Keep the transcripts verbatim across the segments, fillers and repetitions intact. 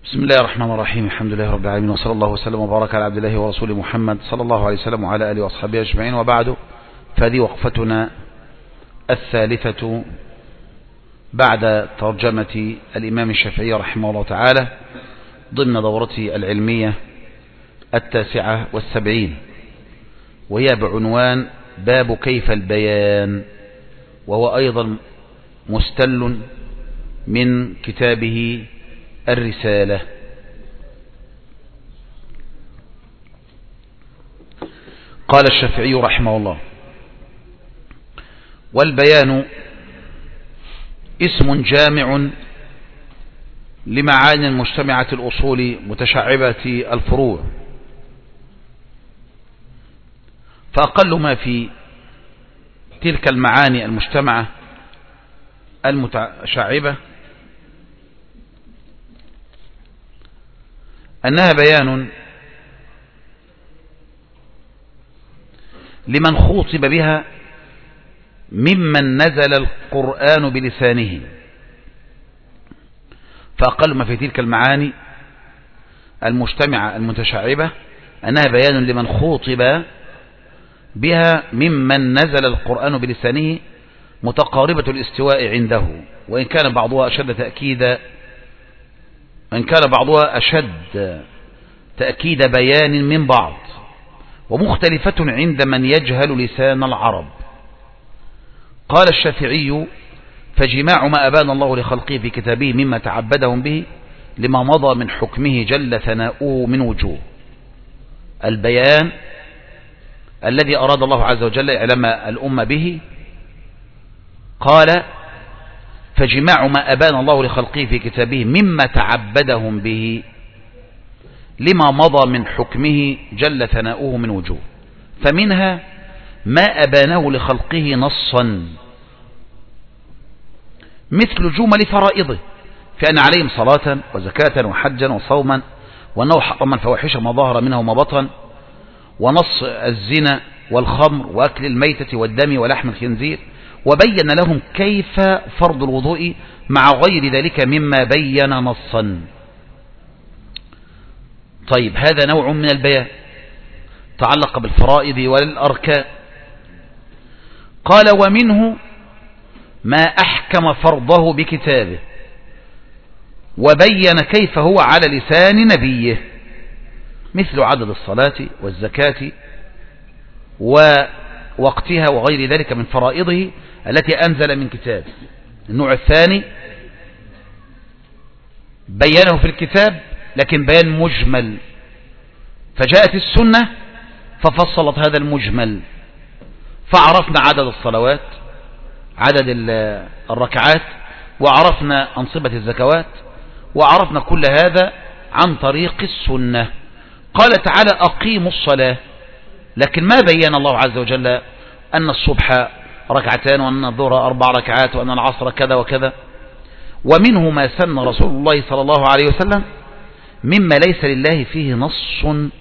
بسم الله الرحمن الرحيم. الحمد لله رب العالمين، وصلى الله وسلم وبارك على عبد الله ورسوله محمد صلى الله عليه وسلم وعلى آله وأصحابه أجمعين، وبعد، فهذه وقفتنا الثالثة بعد ترجمة الإمام الشافعي رحمه الله تعالى ضمن دورته العلمية التاسعة والسبعين، وهي بعنوان باب كيف البيان، وهو أيضا مستل من كتابه الرسالة. قال الشافعي رحمه الله: والبيان اسم جامع لمعاني مجتمعة الأصول متشعبة الفروع، فأقل ما في تلك المعاني المجتمعة المتشعبة أنها بيان لمن خوطب بها ممن نزل القرآن بلسانه. فأقل ما في تلك المعاني المجتمعة المتشعبة أنها بيان لمن خوطب بها ممن نزل القرآن بلسانه متقاربة الاستواء عنده، وإن كان بعضها أشد تأكيدا إن كان بعضها أشد تأكيد بيان من بعض، ومختلفة عند من يجهل لسان العرب. قال الشافعي: فجماع ما أبان الله لخلقه في كتابه مما تعبدهم به لما مضى من حكمه جل ثناؤه من وجوه. البيان الذي أراد الله عز وجل إعلام الأمة به، قال: فجماع ما أبان الله لخلقه في كتابه مما تعبدهم به لما مضى من حكمه جل ثناؤه من وجوه، فمنها ما أبانه لخلقه نصا مثل جمل فرائضه، فأن عليهم صلاة وزكاة وحجا وصوما، وأنه حرم الفواحش ما ظهر منها وما بطن، ونص الزنا والخمر وأكل الميتة والدم ولحم الخنزير، وبين لهم كيف فرض الوضوء مع غير ذلك مما بين نصا. طيب، هذا نوع من البيان تعلق بالفرائض والأركان. قال: ومنه ما أحكم فرضه بكتابه وبين كيف هو على لسان نبيه، مثل عدد الصلاة والزكاة ووقتها وغير ذلك من فرائضه التي أنزل من كتاب. النوع الثاني بيانه في الكتاب لكن بيان مجمل، فجاءت السنة ففصلت هذا المجمل، فعرفنا عدد الصلوات، عدد الركعات، وعرفنا أنصبة الزكوات، وعرفنا كل هذا عن طريق السنة. قال تعالى: أقيموا الصلاة، لكن ما بين الله عز وجل أن الصبح ركعتان، وأن الظهر أربع ركعات، وأن العصر كذا وكذا. ومنه ما سن رسول الله صلى الله عليه وسلم مما ليس لله فيه نص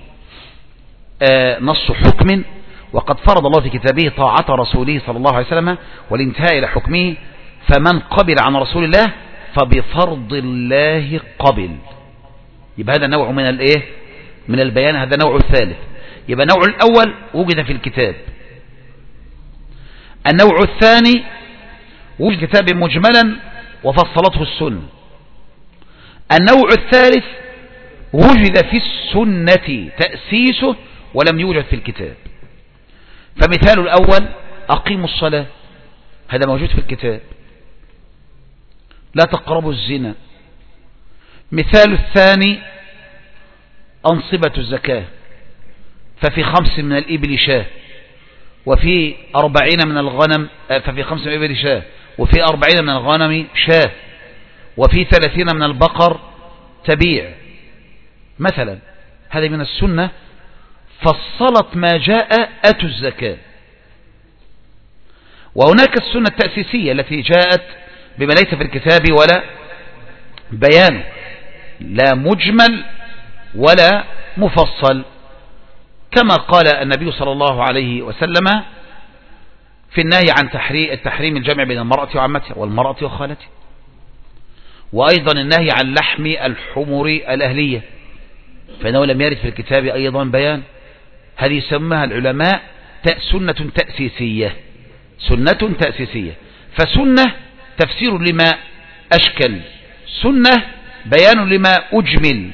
آه نص حكم، وقد فرض الله في كتابه طاعة رسوله صلى الله عليه وسلم والانتهاء إلى حكمه، فمن قبل عن رسول الله فبفرض الله قبل. يبقى هذا نوع من الايه من البيان، هذا نوع الثالث. يبقى النوع الأول وجد في الكتاب، النوع الثاني وجد كتاب مجملا وفصلته السنة، النوع الثالث وجد في السنة تأسيسه ولم يوجد في الكتاب. فمثال الأول: أقيموا الصلاة، هذا موجود في الكتاب. لا تقربوا الزنا. مثال الثاني: أنصبة الزكاة، ففي خمس من الإبل شاة، وفي أربعين من الغنم ففي خمس من الإبل شاة، وفي أربعين من الغنم شاة، وفي ثلاثين من البقر تبيع مثلا. هذه من السنة فصلت ما جاء أتوا الزكاة. وهناك السنة التأسيسية التي جاءت بما ليس في الكتاب ولا بيان، لا مجمل ولا مفصل، كما قال النبي صلى الله عليه وسلم في النهي عن التحريم الجمع بين المرأة وعمتها والمرأة وخالتها. وأيضا النهي عن لحم الحمر الأهلية، فإنه لم يرد في الكتاب أيضا بيان. هذه يسمىها العلماء سنة تأسيسية، سنة تأسيسية. فسنة تفسير لما أشكل، سنة بيان لما أجمل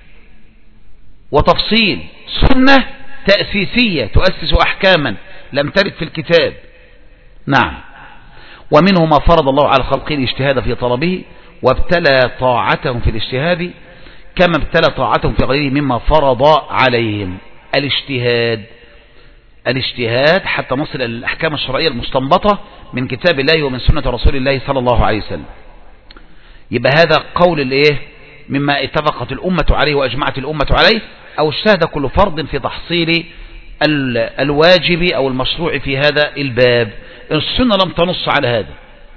وتفصيل، سنة تأسيسية تؤسس أحكاما لم ترد في الكتاب. نعم. ومنه ما فرض الله على خلقه الاجتهاد في طلبه وابتلى طاعتهم في الاجتهاد كما ابتلى طاعتهم في غيره مما فرض عليهم. الاجتهاد الاجتهاد حتى نصل إلى الأحكام الشرعية المستنبطة من كتاب الله ومن سنة رسول الله صلى الله عليه وسلم. يبقى هذا قول الايه مما اتفقت الأمة عليه وأجمعت الأمة عليه، أو اجتهد كل فرد في تحصيل الواجب أو المشروع في هذا الباب. السنة لم تنص على هذا،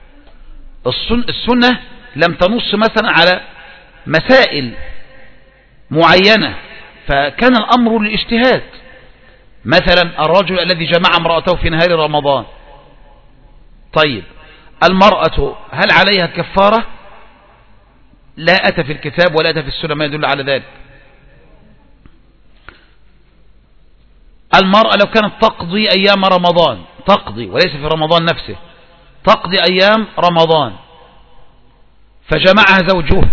السنة لم تنص مثلا على مسائل معينة، فكان الأمر للاجتهاد. مثلا الرجل الذي جمع امرأته في نهار رمضان، طيب المرأة هل عليها كفارة؟ لا أتى في الكتاب ولا أتى في السنة ما يدل على ذلك. المرأة لو كانت تقضي أيام رمضان، تقضي وليس في رمضان نفسه، تقضي أيام رمضان فجمعها زوجها،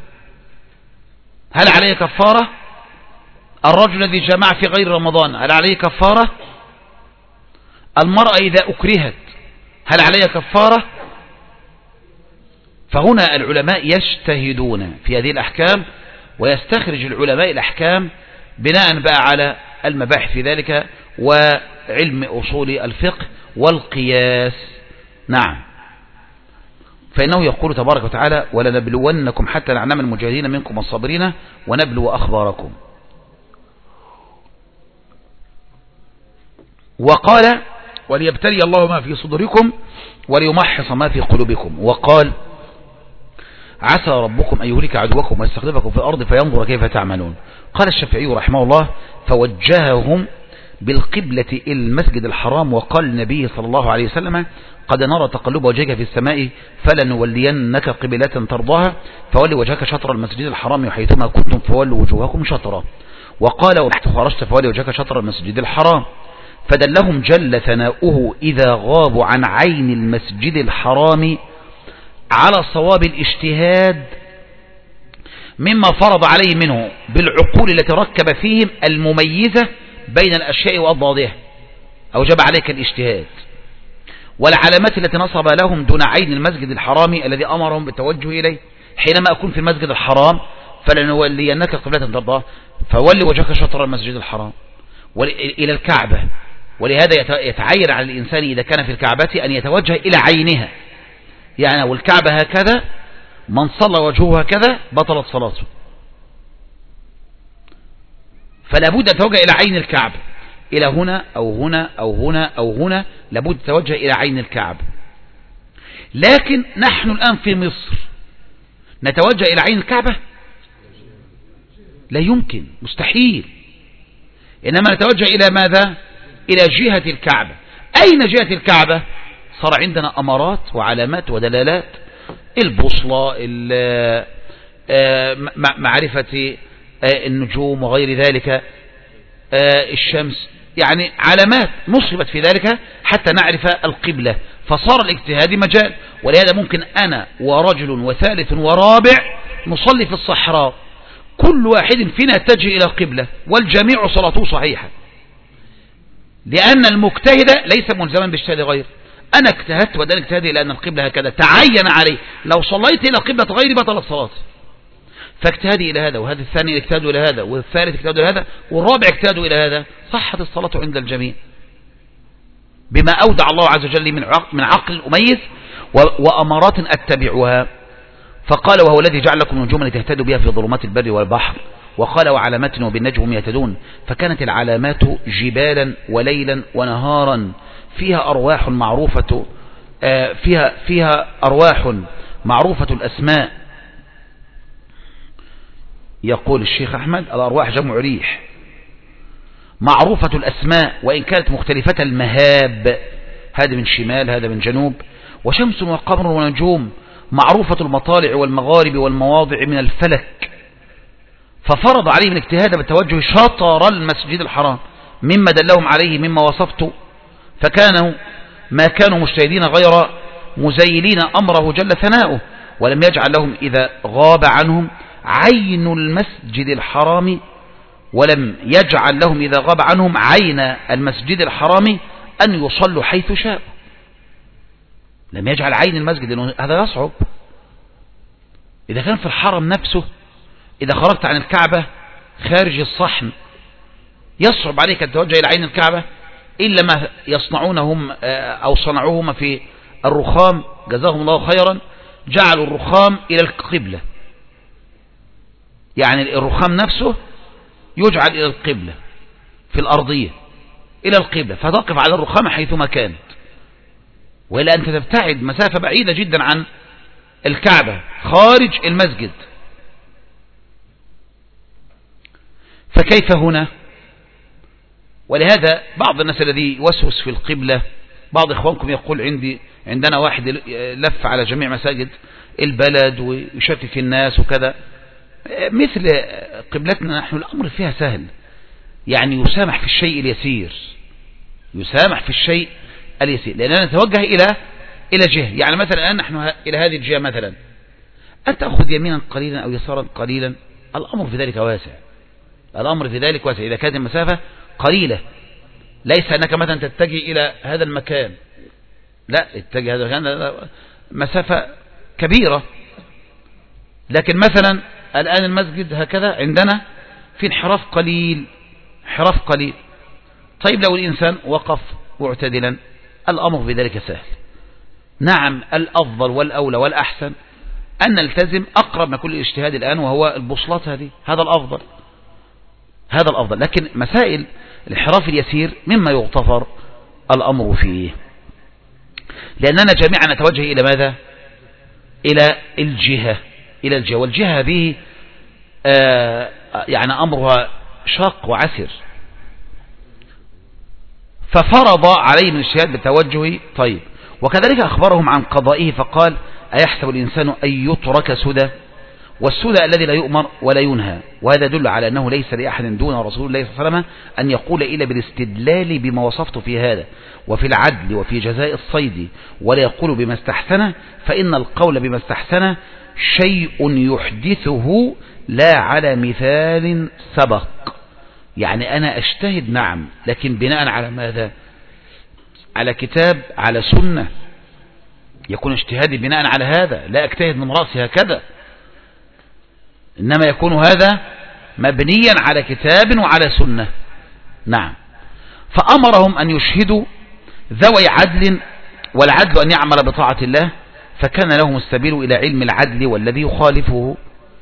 هل عليه كفارة؟ الرجل الذي جمع في غير رمضان هل عليه كفارة؟ المرأة إذا أكرهت هل عليه كفارة؟ فهنا العلماء يجتهدون في هذه الأحكام، ويستخرج العلماء الأحكام بناء بقى على المباحث في ذلك وعلم أصول الفقه والقياس. نعم. فإنه يقول تبارك وتعالى ولنبلونكم حتى نعلم المجاهدين منكم والصابرين ونبلو أخباركم. وقال وليبتلي الله ما في صدوركم وليمحص ما في قلوبكم. وقال عسى ربكم أن يهلك عدوكم ويستخلفكم في الأرض فينظر كيف تعملون. قال الشافعي رحمه الله فوجههم بالقبلة إلى المسجد الحرام، وقال النبي صلى الله عليه وسلم قد نرى تقلب وجهك في السماء فلنولينك قبلة ترضاها فولي وجهك شطر المسجد الحرام وحيثما كنتم فولوا وجوهكم شطرا. وقال وحيث خرجت فولي وجهك شطر المسجد الحرام. فدلهم جل ثناؤه إذا غابوا عن عين المسجد الحرام على صواب الاجتهاد مما فرض عليه منه بالعقول التي ركب فيهم المميزة بين الأشياء وأضدادها، أوجب عليك الاجتهاد. والعلامات التي نصب لهم دون عين المسجد الحرام الذي أمرهم بالتوجه إليه. حينما أكون في المسجد الحرام فلنولينك قبلة ترضاها فولي وجهك شطر المسجد الحرام إلى الكعبة. ولهذا يتعين على الإنسان إذا كان في الكعبة أن يتوجه إلى عينها، يعني والكعبة هكذا من صلى وجهه هكذا بطلت صلاته، فلا بد أن تتوجه إلى عين الكعبة، إلى هنا أو هنا أو هنا أو هنا، لابد تتوجه إلى عين الكعبة. لكن نحن الآن في مصر نتوجه إلى عين الكعبة؟ لا يمكن، مستحيل. إنما نتوجه إلى ماذا؟ إلى جهة الكعبة. أين جهة الكعبة؟ صار عندنا أمارات وعلامات ودلالات، البوصلة، معرفة النجوم وغير ذلك، الشمس، يعني علامات نصبت في ذلك حتى نعرف القبلة. فصار الاجتهاد مجال. ولهذا ممكن أنا ورجل وثالث ورابع نصلي في الصحراء، كل واحد فينا يتجه إلى القبلة والجميع صلاته صحيحة، لأن المجتهد ليس ملزما باجتهاد غير. أنا اجتهدت ودان اجتهادي لأن القبلة هكذا تعين علي، لو صليت إلى قبلة غيري بطلت صلاتي. فاجتهادي إلى هذا، وهذا الثاني اجتهادوا إلى هذا، والثالث اجتهادوا إلى هذا، والرابع اجتهادوا إلى هذا، صحت الصلاة عند الجميع بما أودع الله عز وجل من عقل أميز وأمارات أتبعها. فقال وهو الذي جعل لكم نجوما لتهتدوا بها في ظلمات البر والبحر. وقال وعلامات وبالنجم هم يهتدون. فكانت العلامات جبالا وليلا ونهارا فيها أرواح معروفة، فيها فيها أرواح معروفة الأسماء. يقول الشيخ أحمد الأرواح جمع ريح معروفة الأسماء وإن كانت مختلفة المهاب، هذا من شمال هذا من جنوب. وشمس وقمر ونجوم معروفة المطالع والمغارب والمواضع من الفلك، ففرض عليهم الاجتهاد بالتوجه شطر المسجد الحرام مما دلهم عليه مما وصفت، فكانوا ما كانوا مجتهدين غير مزيلين أمره جل ثناؤه، ولم يجعل لهم إذا غاب عنهم عين المسجد الحرام ولم يجعل لهم إذا غاب عنهم عين المسجد الحرام أن يصلوا حيث شاءوا. لم يجعل عين المسجد، لأنه هذا يصعب. إذا كان في الحرم نفسه، إذا خرجت عن الكعبة خارج الصحن يصعب عليك أن تتوجه إلى عين الكعبة إلا ما يصنعونهم أو صنعوهما في الرخام جزاهم الله خيرا، جعلوا الرخام إلى القبلة، يعني الرخام نفسه يجعل إلى القبلة في الأرضية إلى القبلة، فتقف على الرخام حيثما كانت، وإلا أنت تبتعد مسافة بعيدة جدا عن الكعبة خارج المسجد. فكيف هنا؟ ولهذا بعض الناس الذي يوسوس في القبلة، بعض إخوانكم يقول عندي عندنا واحد لف على جميع مساجد البلد ويشتت الناس وكذا. مثل قبلتنا نحن الأمر فيها سهل، يعني يسامح في الشيء اليسير، يسامح في الشيء اليسير، لأننا نتوجه إلى إلى جهة. يعني مثلا الآن نحن إلى هذه الجهة مثلا، أن تأخذ يمينا قليلا أو يسارا قليلا، الأمر في ذلك واسع، الأمر في ذلك واسع إذا كانت المسافة قليلة. ليس أنك مثلا تتجه إلى هذا المكان، لا، اتجه هذا المكان مسافة كبيرة. لكن مثلا الآن المسجد هكذا عندنا في انحراف قليل، انحراف قليل. طيب لو الإنسان وقف معتدلا الأمر في ذلك سهل. نعم، الأفضل والأولى والأحسن أن نلتزم أقرب ما كل الاجتهاد الآن، وهو البوصلات هذه، هذا الأفضل، هذا الأفضل. لكن مسائل الانحراف اليسير مما يغتفر الأمر فيه، لأننا جميعا نتوجه إلى ماذا؟ إلى الجهة، إلى الجهة، والجهة هذه آه يعني أمرها شاق وعسر. ففرض عليهم الاجتهاد بالتوجه. طيب، وكذلك أخبرهم عن قضائه فقال: أيحسب الإنسان أن يترك سدى؟ والسدى الذي لا يؤمر ولا ينهى، وهذا يدل على أنه ليس لأحد دون رسول الله صلى الله عليه وسلم أن يقول إلا بالاستدلال بما وصفت في هذا وفي العدل وفي جزاء الصيد، ولا يقول بما استحسن، فإن القول بما استحسن شيء يحدثه لا على مثال سبق. يعني أنا أجتهد نعم، لكن بناء على ماذا؟ على كتاب، على سنة، يكون اجتهادي بناء على هذا، لا أجتهد من رأسي هكذا، إنما يكون هذا مبنيا على كتاب وعلى سنة. نعم. فأمرهم أن يشهدوا ذوي عدل، والعدل أن يعمل بطاعة الله، فكان لهم السبيل إلى علم العدل والذي يخالفه.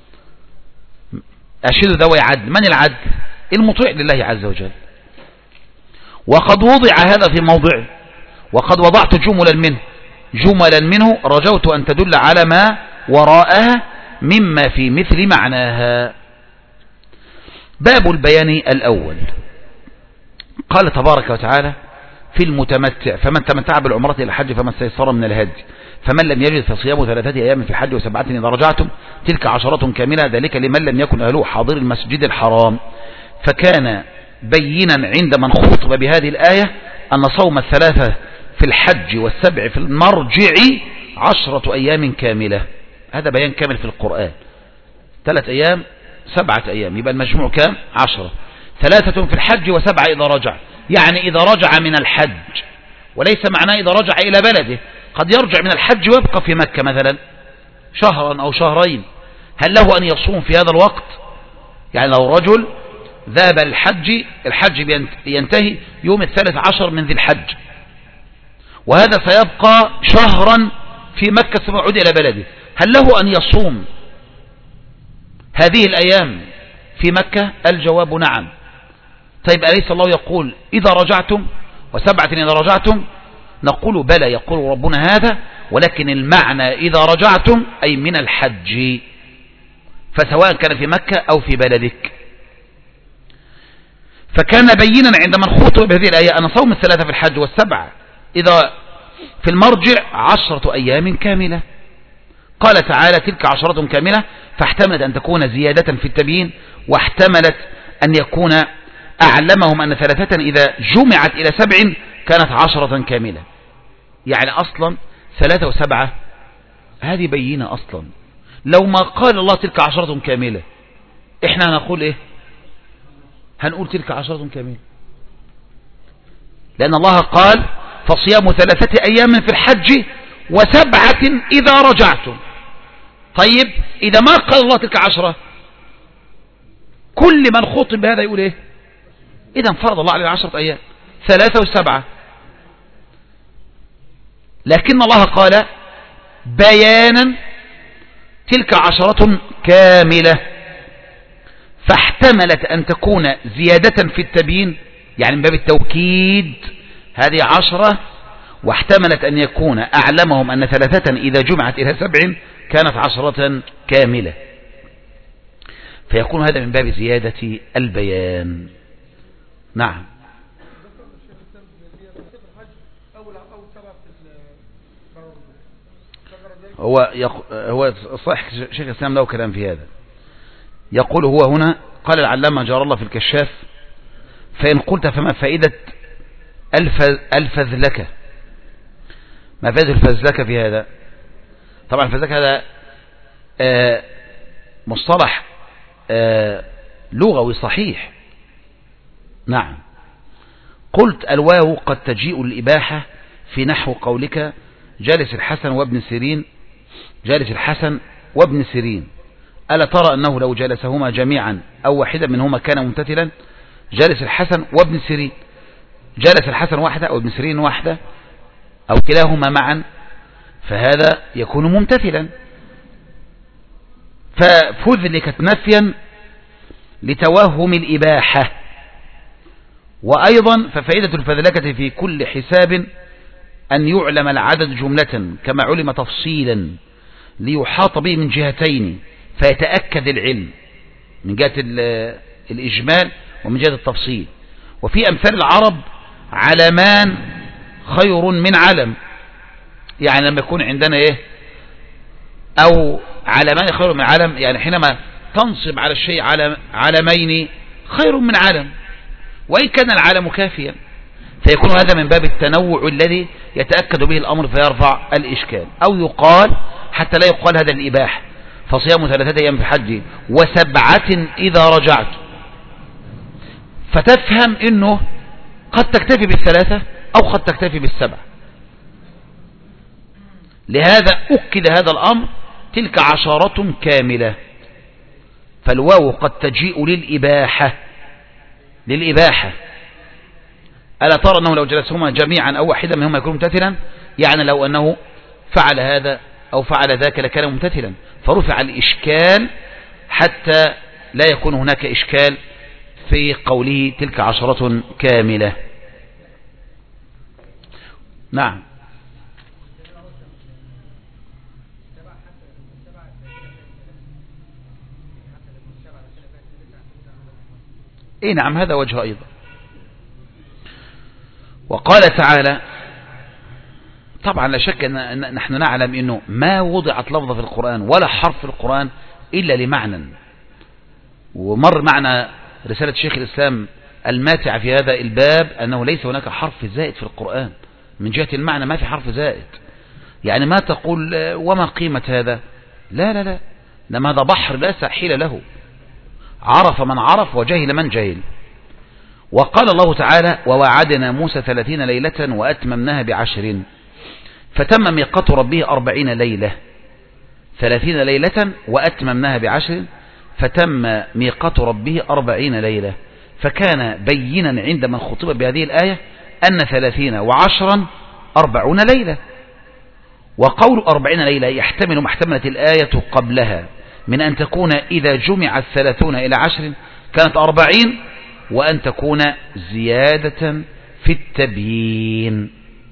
أشهدوا ذوي عدل، من العدل؟ المطيع لله عز وجل. وقد وضع هذا في موضعه، وقد وضعت جملا منه جملا منه رجوت أن تدل على ما وراءها مما في مثل معناها. باب البيان الأول. قال تبارك وتعالى في المتمتع: فمن تمتع بالعمرة إلى الحج فما استيسر من الهدي، فمن لم يجد فصيام ثلاثة أيام في الحج وسبعة إذا رجعتم، تلك عشرة كاملة، ذلك لمن لم يكن أهله حاضر المسجد الحرام. فكان بينا عند من خطب بهذه الآية أن صوم الثلاثة في الحج والسبع في المرجع عشرة أيام كاملة. هذا بيان كامل في القرآن. ثلاث أيام، سبعة أيام، يبقى المجموع كام؟ عشرة. ثلاثة في الحج وسبعة إذا رجع، يعني إذا رجع من الحج، وليس معناه إذا رجع إلى بلده. قد يرجع من الحج ويبقى في مكة مثلا شهرا أو شهرين، هل له أن يصوم في هذا الوقت؟ يعني لو رجل ذهب للحج، الحج ينتهي يوم الثالث عشر من ذي الحج، وهذا سيبقى شهرا في مكة ثم يعود إلى بلده، هل له أن يصوم هذه الأيام في مكة؟ الجواب نعم. طيب أليس الله يقول إذا رجعتم وسبعة إذا رجعتم؟ نقول بلى، يقول ربنا هذا، ولكن المعنى إذا رجعتم أي من الحج، فسواء كان في مكة أو في بلدك. فكان بينا عند من خطب بهذه الآية أن صوم الثلاثة في الحج والسبعة إذا في المرجع عشرة أيام كاملة. قال تعالى تلك عشرة كاملة، فاحتملت أن تكون زيادة في التبيين، واحتملت أن يكون أعلمهم أن ثلاثة إذا جمعت إلى سبع كانت عشرة كاملة. يعني أصلا ثلاثة وسبعة هذه بينة أصلا. لو ما قال الله تلك عشرة كاملة إحنا هنقول إيه؟ هنقول تلك عشرة كاملة، لأن الله قال فصيام ثلاثة أيام في الحج وسبعة إذا رجعتم. طيب إذا ما قال الله تلك عشرة كل من خطب بهذا يقول إيه؟ إذا فرض الله عليه عشرة أيام، ثلاثة وسبعة. لكن الله قال بيانا تلك عشرة كاملة، فاحتملت أن تكون زيادة في التبيين يعني من باب التوكيد هذه عشرة، واحتملت أن يكون أعلمهم أن ثلاثة إذا جمعت إلى سبع كانت عشرة كاملة، فيكون هذا من باب زيادة البيان. نعم. هو يق... هو صحيح شيخ الإسلام له كلام في هذا. يقول هو هنا قال العلامة جار الله في الكشاف: فإن قلت فما فائدة الف... الفذلكة؟ ما فائدة الفذلكة في هذا؟ طبعا الفذلكة هذا آه مصطلح آه لغوي صحيح. نعم. قلت الواو قد تجيء الإباحة في نحو قولك جالس الحسن وابن سيرين، جالس الحسن وابن سيرين، ألا ترى أنه لو جلسهما جميعا أو واحدا منهما كان ممتثلا؟ جالس الحسن وابن سيرين، جلس الحسن واحدة أو ابن سيرين واحدة أو كلاهما معا، فهذا يكون ممتثلا. ففذلكت نفيا لتوهم الإباحة. وأيضا ففائدة الفذلكة في كل حساب أن يعلم العدد جملة كما علم تفصيلا ليحاط به من جهتين فيتأكد العلم من جهة الإجمال ومن جهة التفصيل. وفي أمثال العرب علمان خير من علم، يعني لما يكون عندنا إيه أو علمان خير من علم، يعني حينما تنصب على الشيء علمين خير من علم وإن كان العلم كافيا، فيكون هذا من باب التنوع الذي يتأكد به الأمر فيرفع الإشكال. أو يقال حتى لا يقال هذا الإباحة فصيام ثلاثة أيام في الحج وسبعة إذا رجعت، فتفهم أنه قد تكتفي بالثلاثة أو قد تكتفي بالسبع. لهذا أكد هذا الأمر تلك عشرة كاملة. فالواو قد تجيء للإباحة للإباحة ألا ترى أنه لو جلسهما جميعا أو واحدا منهما يكون ممتثلا، يعني لو أنه فعل هذا أو فعل ذاك لكان ممتثلا، فرفع الإشكال حتى لا يكون هناك إشكال في قوله تلك عشرة كاملة. نعم. إيه نعم، هذا وجه أيضا. وقال تعالى طبعا لا شك أن نحن نعلم أنه ما وضعت لفظة في القرآن ولا حرف في القرآن إلا لمعنى، ومر معنا رسالة شيخ الإسلام الماتعة في هذا الباب أنه ليس هناك حرف زائد في القرآن من جهة المعنى، ما في حرف زائد. يعني ما تقول وما قيمة هذا، لا لا لا، لما هذا بحر لا ساحل له، عرف من عرف وجهل من جهل. وقال الله تعالى ووعدنا موسى ثلاثين ليلة وأتممناها بعشر فتم ميقات ربه أربعين ليلة. ثلاثين ليلة وأتممناها بعشر فتم ميقات ربه أربعين ليلة. فكان بينا عند من خطب بهذه الآية أن ثلاثين وعشرا أربعون ليلة. وقول أربعين ليلة يحتمل ما احتملت الآية قبلها من أن تكون إذا جمع الثلاثون إلى عشر كانت أربعين، وأن تكون زيادة في التبيين.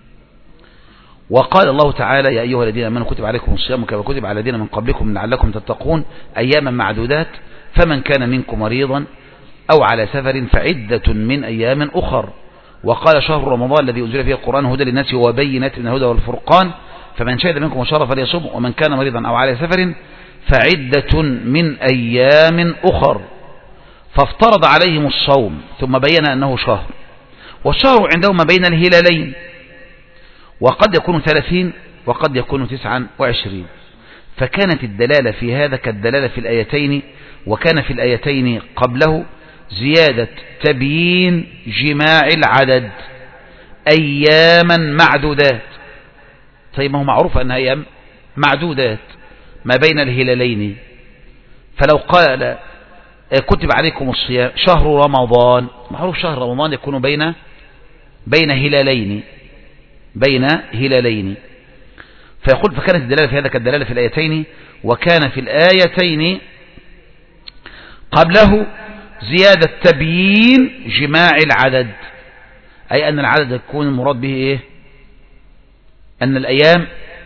وقال الله تعالى يا أيها الذين آمنوا كتب عليكم الصيام كما كتب على الذين من قبلكم لعلكم تتقون أياما معدودات فمن كان منكم مريضا أو على سفر فعدة من أيام أخر. وقال شهر رمضان الذي أنزل فيه القرآن هدى للناس وبينات من الهدى والفرقان فمن شهد منكم الشهر فليصم، ومن كان مريضا أو على سفر فعدة من أيام أخر. فافترض عليهم الصوم ثم بين أنه شهر، والشهر عندهم ما بين الهلالين، وقد يكون ثلاثين وقد يكون تسعا وعشرين. فكانت الدلالة في هذا كالدلالة في الآيتين، وكان في الآيتين قبله زيادة تبيين جماع العدد أياما معدودات. طيب ما هو معروف أنها أيام معدودات ما بين الهلالين، فلو قال كتب عليكم الصيام شهر رمضان، معروف شهر رمضان يكون بين بين هلالين بين هلالين فيقول فكانت الدلالة في هذا كالدلالة في الآيتين، وكان في الآيتين قبله زيادة تبيين جماع العدد، أي أن العدد يكون المراد به إيه؟ أن الأيام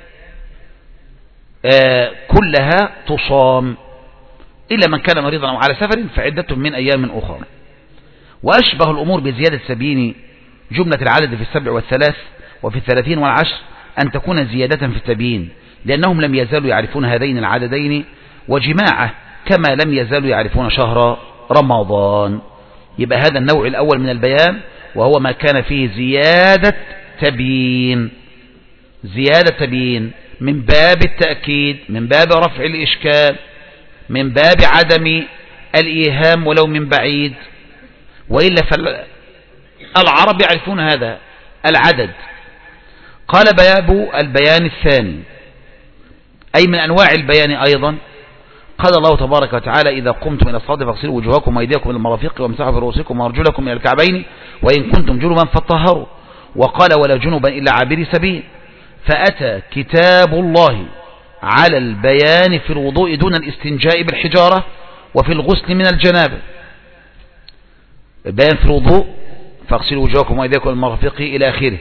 آه كلها تصام إلا من كان مريضا أو على سفر فعدة من أيام أخرى. وأشبه الأمور بزيادة تبيين جملة العدد في السبع والثلاث وفي الثلاثين والعشر أن تكون زيادة في التبيين، لأنهم لم يزالوا يعرفون هذين العددين وجماعه كما لم يزالوا يعرفون شهر رمضان. يبقى هذا النوع الأول من البيان، وهو ما كان فيه زيادة تبيين زيادة تبيين من باب التأكيد، من باب رفع الإشكال، من باب عدم الإيهام ولو من بعيد، وإلا فالعرب يعرفون هذا العدد. قال باب البيان الثاني، أي من أنواع البيان أيضا، قال الله تبارك وتعالى: إذا قمتم إلى الصلاة فاغسلوا وجوهكم وأيديكم إلى المرافق وامسحوا برؤوسكم وأرجلكم إلى الكعبين وإن كنتم جنبا فاطهروا. وقال: ولا جنبا إلا عابري سبيل. فأتى كتاب الله على البيان في الوضوء دون الاستنجاء بالحجارة، وفي الغسل من الجنابة. البيان في الوضوء فاغسلوا وجوهكم وأيديكم إلى المرافق إلى آخره.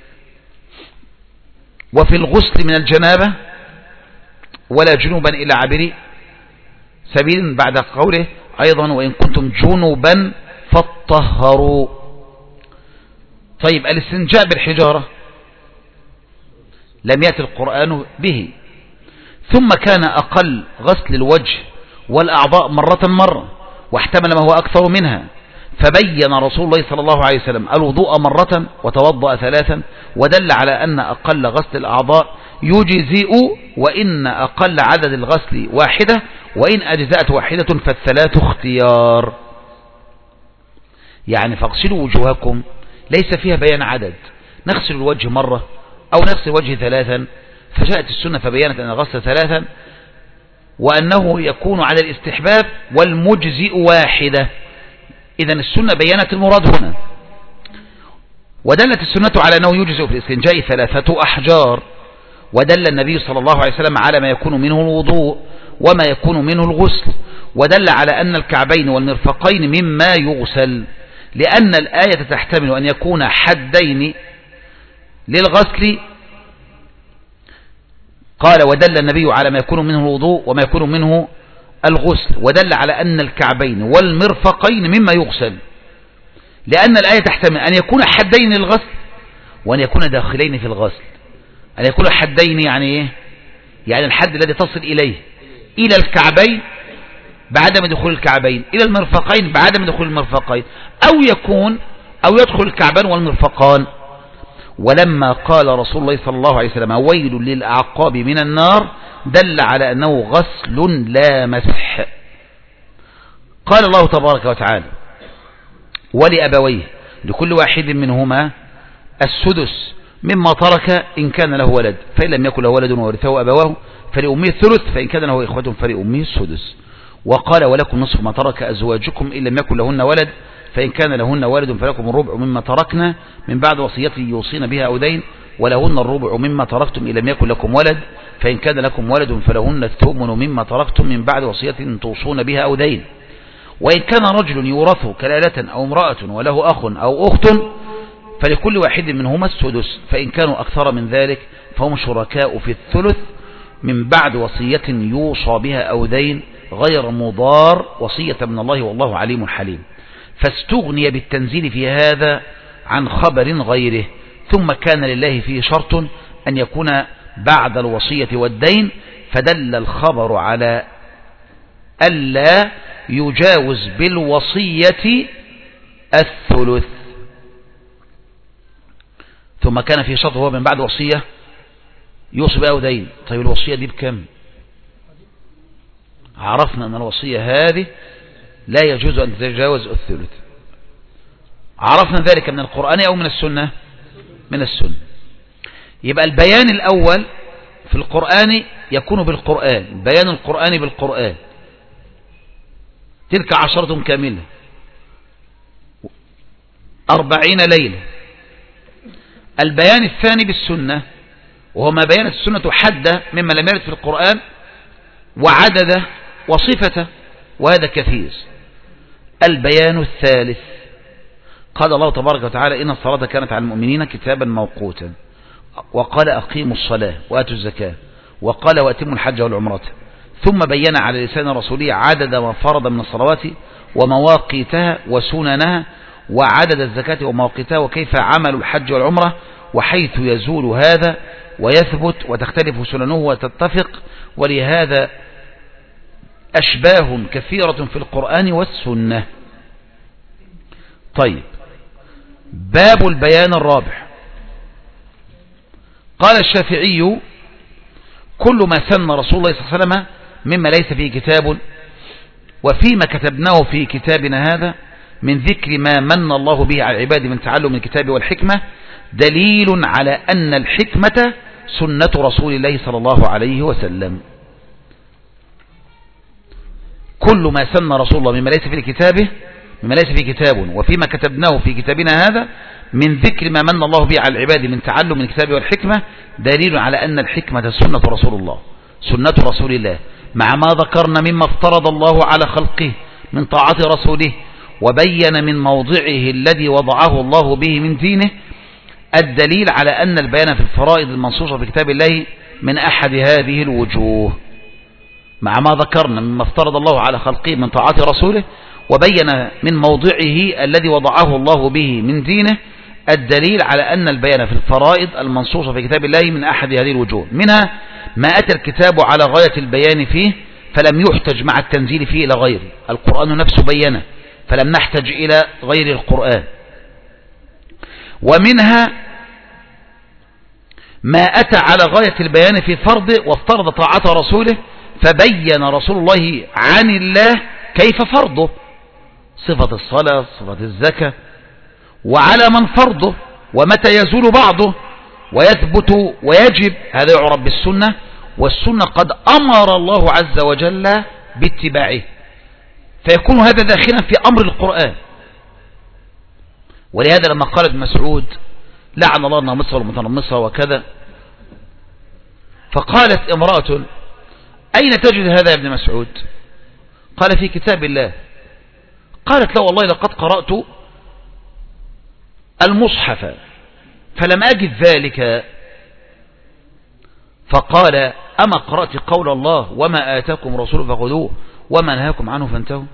وفي الغسل من الجنابة: ولا جنبا إلا عابري سبيل، بعد قوله أيضا: وإن كنتم جنبا فاطهروا. طيب الاستنجاء بالحجارة لم يأتي القرآن به، ثم كان أقل غسل الوجه والأعضاء مرة مرة، واحتمل ما هو أكثر منها، فبين رسول الله صلى الله عليه وسلم الوضوء مرة وتوضأ ثلاثا، ودل على أن أقل غسل الأعضاء يجزئ وإن أقل عدد الغسل واحدة، وإن أجزأت واحدة فالثلاث اختيار. يعني فاغسلوا وجوهكم ليس فيها بيان عدد، نغسل الوجه مرة أو نغسل الوجه ثلاثا، فجاءت السنة فبيانت أن الغسل ثلاثا وأنه يكون على الاستحباب والمجزئ واحدة. إذن السنة بيانت المراد هنا، ودلت السنة على أنه يجزئ في الاستنجاء ثلاثة أحجار، ودل النبي صلى الله عليه وسلم على ما يكون منه الوضوء وما يكون منه الغسل، ودل على أن الكعبين والمرفقين مما يغسل، لأن الآية تحتمل أن يكون حدين للغسل. قال: ودل النبي على ما يكون منه الوضوء وما يكون منه الغسل، ودل على أن الكعبين والمرفقين مما يغسل، لأن الآية تحتمل أن يكون حدين للغسل وأن يكون داخلين في الغسل. أن يكون حدين يعني إيه؟ يعني الحد الذي تصل إليه إلى الكعبين بعدم دخول الكعبين، إلى المرفقين بعدم دخول المرفقين، أو يكون أو يدخل الكعبان والمرفقان. ولما قال رسول الله صلى الله عليه وسلم: ويل للأعقاب من النار، دل على أنه غسل لا مسح. قال الله تبارك وتعالى: ولأبويه لكل واحد منهما السدس مما ترك إن كان له ولد، فإن لم يكن له ولد وورثه أبواه فلأمه الثلث، فإن كان له إخوة فلأمه السدس. وقال: ولكم نصف ما ترك أزواجكم إن لم يكن لهن ولد، فإن كان لهن ولد فلكم الربع مما تركنا من بعد وصية يوصين بها أو دين، ولهن الربع مما تركتم إن لم يكن لكم ولد، فإن كان لكم ولد فلهن الثمن مما تركتم من بعد وصية توصون بها أو دين. وإن كان رجل يورث كلالة أو امرأة وله أخ أو أخت فلكل واحد منهما السدس، فإن كانوا أكثر من ذلك فهم شركاء في الثلث من بعد وصية يوصى بها أو دين غير مضار، وصية من الله والله عليم حليم. فاستغني بالتنزيل في هذا عن خبر غيره. ثم كان لله فيه شرط أن يكون بعد الوصية والدين، فدل الخبر على ألا يجاوز بالوصية الثلث. ثم كان في شرط هو من بعد وصية يوصي بها ودين. طيب الوصية دي بكم؟ عرفنا أن الوصية هذه لا يجوز أن تتجاوز الثلث. عرفنا ذلك من القرآن أو من السنة؟ من السنة. يبقى البيان الأول في القرآن يكون بالقرآن، بيان القرآن بالقرآن، تلك عشرة كاملة أربعين ليلة. البيان الثاني بالسنة، وهو ما بيانت السنة حده مما لم يرد في القرآن وعدده وصفته، وهذا كثير. البيان الثالث، قال الله تبارك وتعالى: إن الصلاة كانت على المؤمنين كتابا موقوتا، وقال: أقيموا الصلاة وآتوا الزكاة، وقال: وأتموا الحج والعمرة. ثم بين على لسان رسوله عدد ما فرض من الصلوات ومواقيتها وسننها، وعدد الزكاة ومواقيتها، وكيف عمل الحج والعمرة، وحيث يزول هذا ويثبت وتختلف سننه وتتفق، ولهذا أشباه كثيرة في القرآن والسنة. طيب، باب البيان الرابع. قال الشافعي: كل ما سن رسول الله صلى الله عليه وسلم مما ليس فيه كتاب، وفيما كتبناه في كتابنا هذا من ذكر ما من الله به على العباد من تعلم الكتاب والحكمة، دليل على أن الحكمة سنة رسول الله صلى الله عليه وسلم. كل ما سن رسول الله مما ليس في كتابه مما ليس في كتاب، وفيما كتبناه في كتابنا هذا من ذكر ما من الله به على العباد من تعلم الكتاب والحكمة، دليل على أن الحكمة سنة رسول الله سنة رسول الله، مع ما ذكرنا مما افترض الله على خلقه من طاعة رسوله، وبين من موضعه الذي وضعه الله به من دينه، الدليل على أن البيان في الفرائض المنصوصة في كتاب الله من أحد هذه الوجوه، مع ما ذكرنا مما افترض الله على خلقه من طاعة رسوله، وبين من موضعه الذي وضعه الله به من دينه، الدليل على أن البيان في الفرائض المنصوصة في كتاب الله من أحد هذه الوجوه. منها ما أتى الكتاب على غاية البيان فيه فلم يحتج مع التنزيل فيه إلى غيره، القرآن نفسه بينه فلم نحتج إلى غير القرآن. ومنها ما أتى على غاية البيان في فرض وافترض طاعة رسوله، فبين رسول الله عن الله كيف فرضه، صفة الصلاة، صفة الزكاة، وعلى من فرضه، ومتى يزول بعضه ويثبت ويجب، هذا يعرف بالسنة. والسنة قد أمر الله عز وجل باتباعه، فيكون هذا داخلا في أمر القرآن. ولهذا لما قال ابن مسعود: لعن الله النامصة والمتنمصة وكذا، فقالت امرأة: أين تجد هذا يا ابن مسعود؟ قال: في كتاب الله. قالت: لا والله لقد قرأت المصحف فلم أجد ذلك. فقال: أما قرأت قول الله: وما آتاكم رسول فخذوه وما نهاكم عنه فانتهوا؟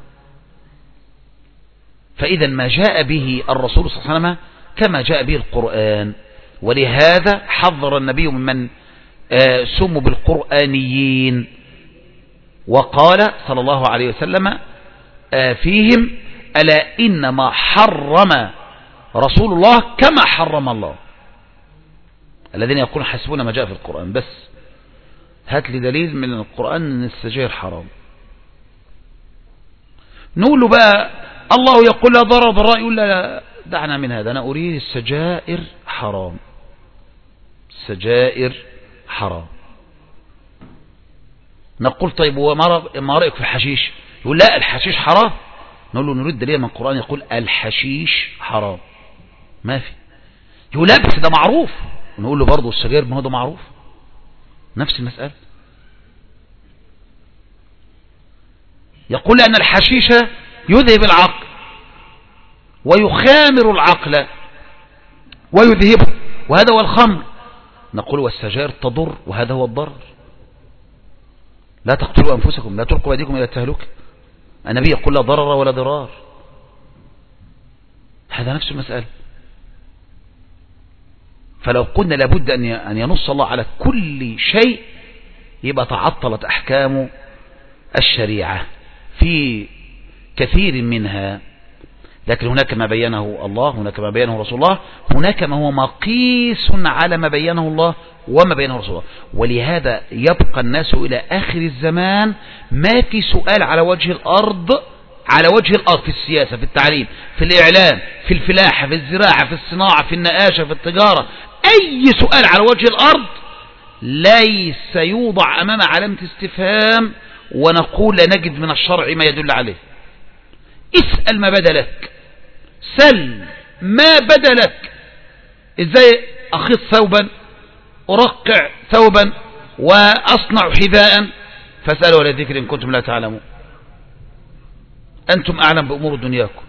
فإذا ما جاء به الرسول صلى الله عليه وسلم كما جاء به القرآن. ولهذا حذر النبي ممن سموا بالقرآنيين، وقال صلى الله عليه وسلم فيهم: ألا إنما حرم رسول الله كما حرم الله. الذين يقولون حسبنا ما جاء في القرآن، بس هات لي دليل من القرآن أن السجاير حرام. نقول له بقى الله يقول لا ضرر ضراء، يقول لا دعنا من هذا، أنا أريد السجائر حرام، السجائر حرام. نقول طيب وما رأيك في الحشيش؟ يقول لا الحشيش حرام. نقول له نريد دليل من القرآن يقول الحشيش حرام. ما في. يقول لا بس ده معروف. نقول له برضه السجائر ما هو ده معروف، نفس المسألة. يقول لأن الحشيش يذهب العقل ويخامر العقل ويذهبه، وهذا هو الخمر. نقول والسجائر تضر، وهذا هو الضرر. لا تقتلوا أنفسكم، لا تلقوا بأيديكم إلى التهلكة. النبي يقول لا ضرر ولا ضرار، هذا نفس المسألة. فلو قلنا لابد أن ينص الله على كل شيء يبقى تعطلت أحكام الشريعة في كثير منها. لكن هناك ما بينه الله، هناك ما بينه رسول الله، هناك ما هو مقيس على ما بينه الله وما بينه رسول الله. ولهذا يبقى الناس إلى آخر الزمان ما في سؤال على وجه الأرض، على وجه الأرض، في السياسة، في التعليم، في الإعلام، في الفلاحة، في الزراعة، في الصناعة، في النقاشة، في التجارة، أي سؤال على وجه الأرض ليس يوضع أمام علامة استفهام ونقول لا نجد من الشرع ما يدل عليه. اسأل ما بدا لك، سل ما بدا لك. ازاي اخيط ثوبا، ارقع ثوبا، واصنع حذاء؟ فاسألوا على ذكر ان كنتم لا تعلمون، انتم اعلم بامور دنياكم.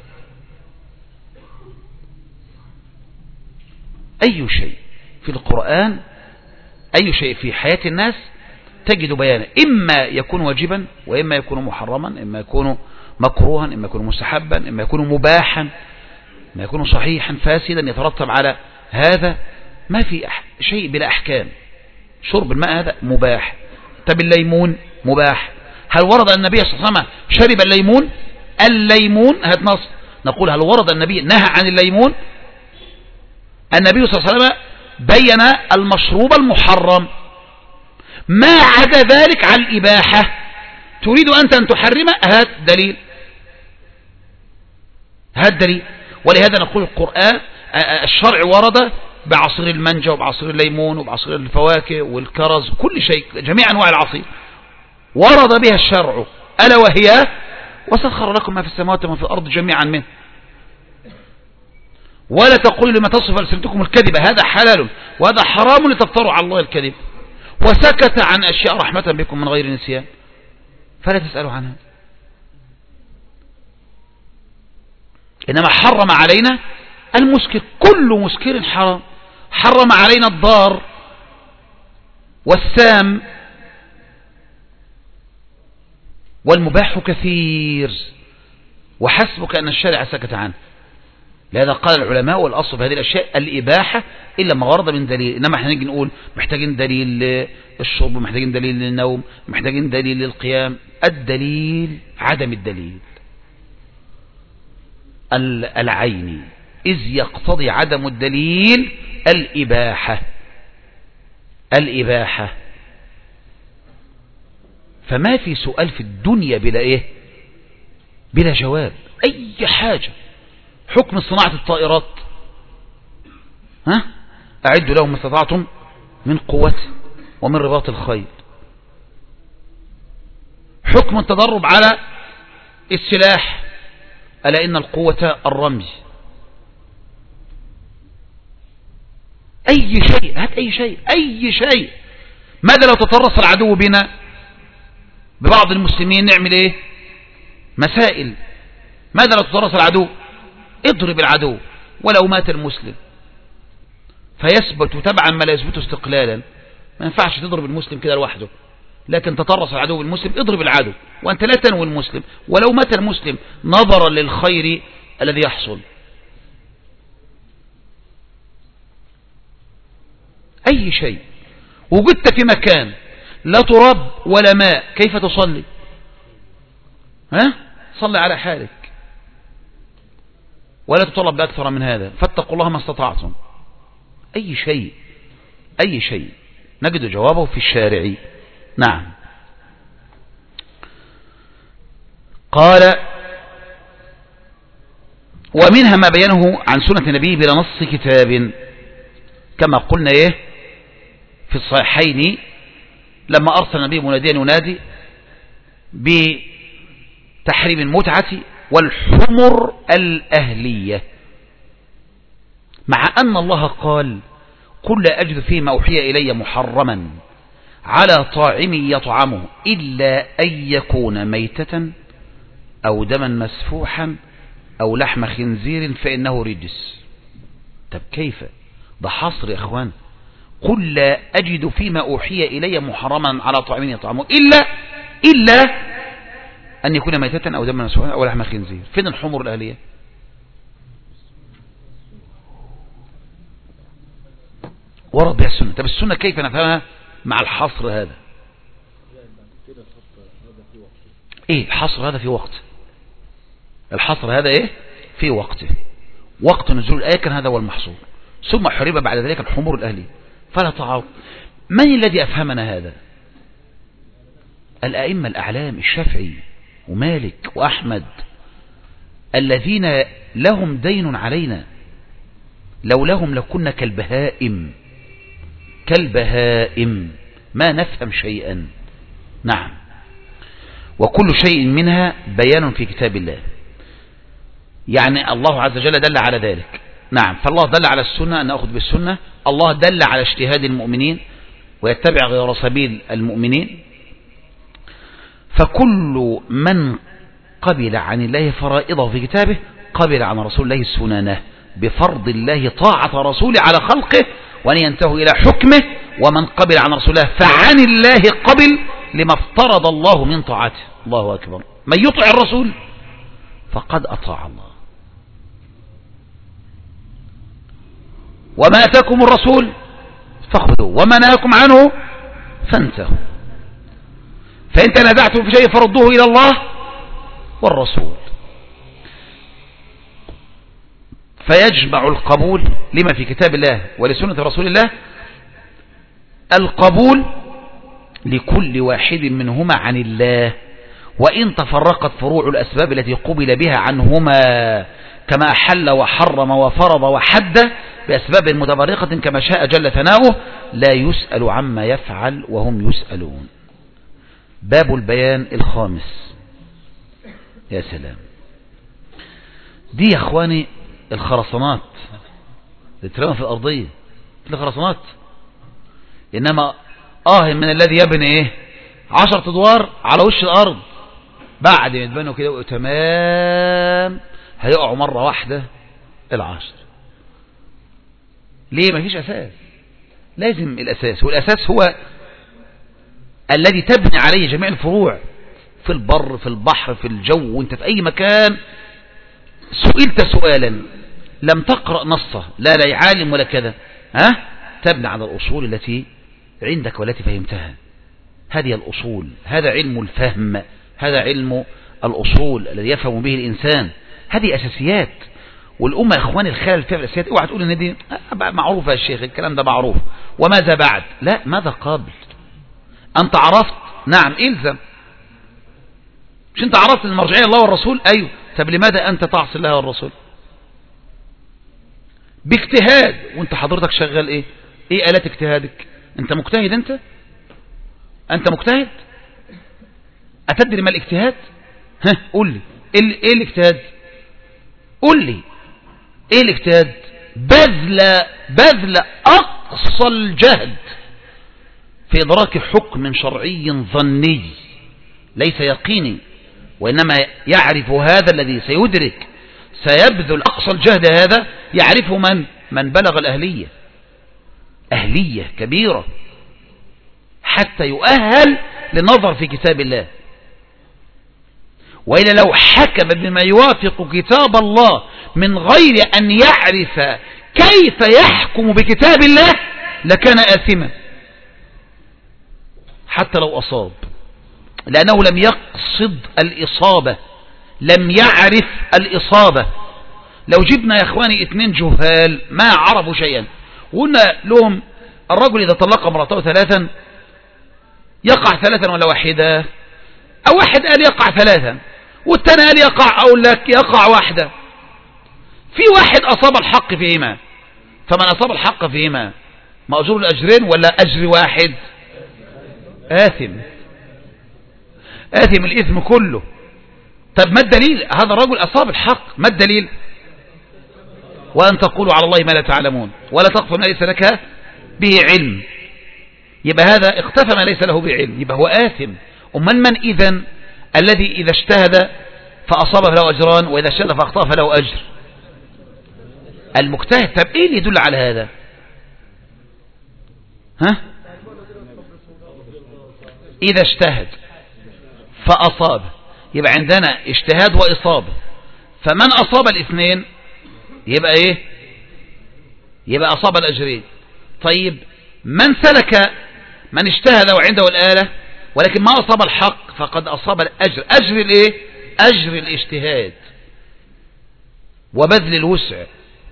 اي شيء في القرآن، اي شيء في حياة الناس تجد بيانا، اما يكون واجبا، واما يكون محرما، اما يكون مكروها، اما يكون مستحبا، اما يكون مباحا، اما يكون صحيحا فاسدا يترتب على هذا. ما في شيء بلا احكام. شرب الماء هذا مباح. طب الليمون مباح. هل ورد النبي صلى الله عليه وسلم شرب الليمون؟ الليمون هات نص نقول هل ورد النبي نهى عن الليمون؟ النبي صلى الله عليه وسلم بين المشروب المحرم، ما عدا ذلك على الإباحة. تريد أنت أن تحرمه؟ هات دليل، هات دليل. ولهذا نقول القرآن الشرع ورد بعصير المانجا وبعصير الليمون وبعصير الفواكه والكرز، كل شيء، جميع أنواع العصير ورد بها الشرع، ألا وهي وسخر لكم ما في السماوات وما في الأرض جميعا منه. ولا تقولوا لما تصف ألسنتكم الكذب هذا حلال وهذا حرام لتفتروا على الله الكذب. وسكت عن أشياء رحمة بكم من غير نسيان فلا تسألوا عنها. إنما حرم علينا المسكر، كل مسكر حرام. حرم علينا الضار والسام، والمباح كثير، وحسبك أن الشارع سكت عنه. لهذا قال العلماء والأصل في هذه الأشياء الإباحة إلا ما ورد من دليل. إنما احنا نيجي نقول محتاجين دليل للشرب، محتاجين دليل للنوم، محتاجين دليل للقيام. الدليل عدم الدليل العيني، إذ يقتضي عدم الدليل الإباحة. الإباحة فما في سؤال في الدنيا بلا إيه، بلا جواب. أي حاجة، حكم صناعة الطائرات، ها أعدوا لهم ما استطعتم من قوة ومن رباط الخيل. حكم التدرب على السلاح، ألا إن القوة الرمي. أي شيء، هات أي شيء، أي شيء. ماذا لو تطرس العدو بنا، ببعض المسلمين نعمل إيه؟ مسائل. ماذا لو تطرس العدو؟ اضرب العدو ولو مات المسلم، فيثبت تبعا ما لا يثبت استقلالا. ما ينفعش تضرب المسلم كده لوحده، لكن تطرس العدو بالمسلم، اضرب العدو وأنت لا تنوي المسلم ولو مات المسلم نظرا للخير الذي يحصل. أي شيء. وجدت في مكان لا تراب ولا ماء، كيف تصلي؟ ها؟ صلي على حالك ولا تطلب بأكثر من هذا. فاتقوا الله ما استطعتم. أي شيء، أي شيء نجد جوابه في الشارع. نعم. قال ومنها ما بينه عن سنة النبي بلا نص كتاب، كما قلنا ايه في الصحيحين لما أرسل النبي مناديا ينادي بتحريم المتعة والحمر الأهلية، مع أن الله قال قل لا أجد فيما أوحي إلي محرما على طاعم يطعمه إلا أن يكون ميتة أو دما مسفوحا أو لحم خنزير فإنه رجس. طب كيف؟ ده حصر يا إخوان. قل لا أجد فيما أوحي إلي محرما على طاعم يطعمه إلا إلا أن يكون ميتة أو دما مسفوحا أو لحم خنزير. فين الحمر الأهلية؟ ورد بها السنة. طب السنة كيف نفهمها مع الحصر هذا؟ ايه الحصر هذا في وقت؟ الحصر هذا ايه في وقته، وقت نزول الآية كان هذا هو المحصور، ثم حرب بعد ذلك الحمور الأهلية فلا تعارض. من الذي أفهمنا هذا؟ الأئمة الأعلام الشافعي ومالك وأحمد الذين لهم دين علينا، لو لهم لكنا كالبهائم كالبهائم ما نفهم شيئا. نعم، وكل شيء منها بيان في كتاب الله، يعني الله عز وجل دل على ذلك. نعم، فالله دل على السنة أن نأخذ بالسنة، الله دل على اجتهاد المؤمنين ويتبع غير سبيل المؤمنين. فكل من قبل عن الله فرائضه في كتابه قبل عن رسول الله سننه، بفرض الله طاعة رسوله على خلقه وأن ينتهوا إلى حكمه. ومن قبل عن رسول الله فعن الله قبل لما افترض الله من طاعته. الله أكبر. من يطع الرسول فقد أطاع الله. وما أتاكم الرسول فخذوه وما نهاكم عنه فانتهوا. فإن تنازعتم في شيء فردوه إلى الله والرسول. فيجمع القبول لما في كتاب الله ولسنة رسول الله، القبول لكل واحد منهما عن الله، وإن تفرقت فروع الأسباب التي قبل بها عنهما، كما أحل وحرم وفرض وحد بأسباب متفرقة كما شاء جل ثناؤه، لا يسأل عما يفعل وهم يسألون. باب البيان الخامس. يا سلام، دي يا اخواني الخرسانات اللي ترمى في الأرضية، في الخرسانات. إنما آه من الذي يبني إيه عشرة أدوار على وش الأرض، بعد ما يتبنوا كده تمام هيقعوا مرة واحدة العشر. ليه؟ ما فيش أساس. لازم الأساس، والأساس هو الذي تبني عليه جميع الفروع في البر في البحر في الجو. وانت في أي مكان سئلت سؤالا لم تقرأ نصه، لا لا عالم ولا كذا، ها تبني على الأصول التي عندك والتي فهمتها. هذه الأصول، هذا علم الفهم، هذا علم الأصول الذي يفهم به الإنسان. هذه أساسيات. والأمة يا إخواني الخلل فيها الأساسيات. اوعى تقول إن دي معروفة يا شيخ، الكلام ده معروف وماذا بعد؟ لا، ماذا قبل؟ أنت عرفت، نعم إلزم. مش أنت عرفت المرجعية الله والرسول؟ أيوه. طب لماذا أنت تعصي الله والرسول؟ باجتهاد. وانت حضرتك شغال ايه؟ ايه آلات اجتهادك؟ انت مجتهد؟ انت انت مجتهد؟ اتدري ما الاجتهاد؟ ها قول لي ايه, إيه الاجتهاد؟ قول لي ايه الاجتهاد؟ بذل بذل اقصى الجهد في ادراك حكم شرعي ظني ليس يقيني، وانما يعرف هذا الذي سيدرك سيبذل أقصى الجهد. هذا يعرفه من من بلغ الأهلية، أهلية كبيرة حتى يؤهل للنظر في كتاب الله. وإلا لو حكم بما يوافق كتاب الله من غير أن يعرف كيف يحكم بكتاب الله لكان آثما حتى لو أصاب، لأنه لم يقصد الإصابة، لم يعرف الإصابة. لو جبنا يا إخواني اثنين جهال ما عرفوا شيئا وقلنا لهم الرجل إذا طلق امرأته ثلاثا يقع ثلاثا ولا واحدة، أو واحد قال يقع ثلاثا والثاني قال يقع، أقول لك يقع واحدة. في واحد أصاب الحق فيهما، فمن أصاب الحق فيهما مأجور الأجرين ولا أجر واحد؟ آثم، آثم الإثم كله. طب ما الدليل؟ هذا الرجل أصاب الحق، ما الدليل؟ وأن تقولوا على الله ما لا تعلمون ولا تقف ما ليس لك به علم. يبقى هذا اقتفى ما ليس له به علم، يبقى هو آثم. أمال من إذن الذي إذا اجتهد فأصاب فله أجران وإذا اجتهد فأخطأ فله أجر؟ المجتهد. طب إيه اللي يدل على هذا؟ ها؟ إذا اجتهد فأصاب يبقى عندنا اجتهاد وإصابة، فمن أصاب الاثنين يبقى إيه؟ يبقى أصاب الأجرين. طيب من سلك، من اجتهد وعنده الآلة ولكن ما أصاب الحق فقد أصاب الأجر، أجر الإيه؟ أجر الاجتهاد وبذل الوسع.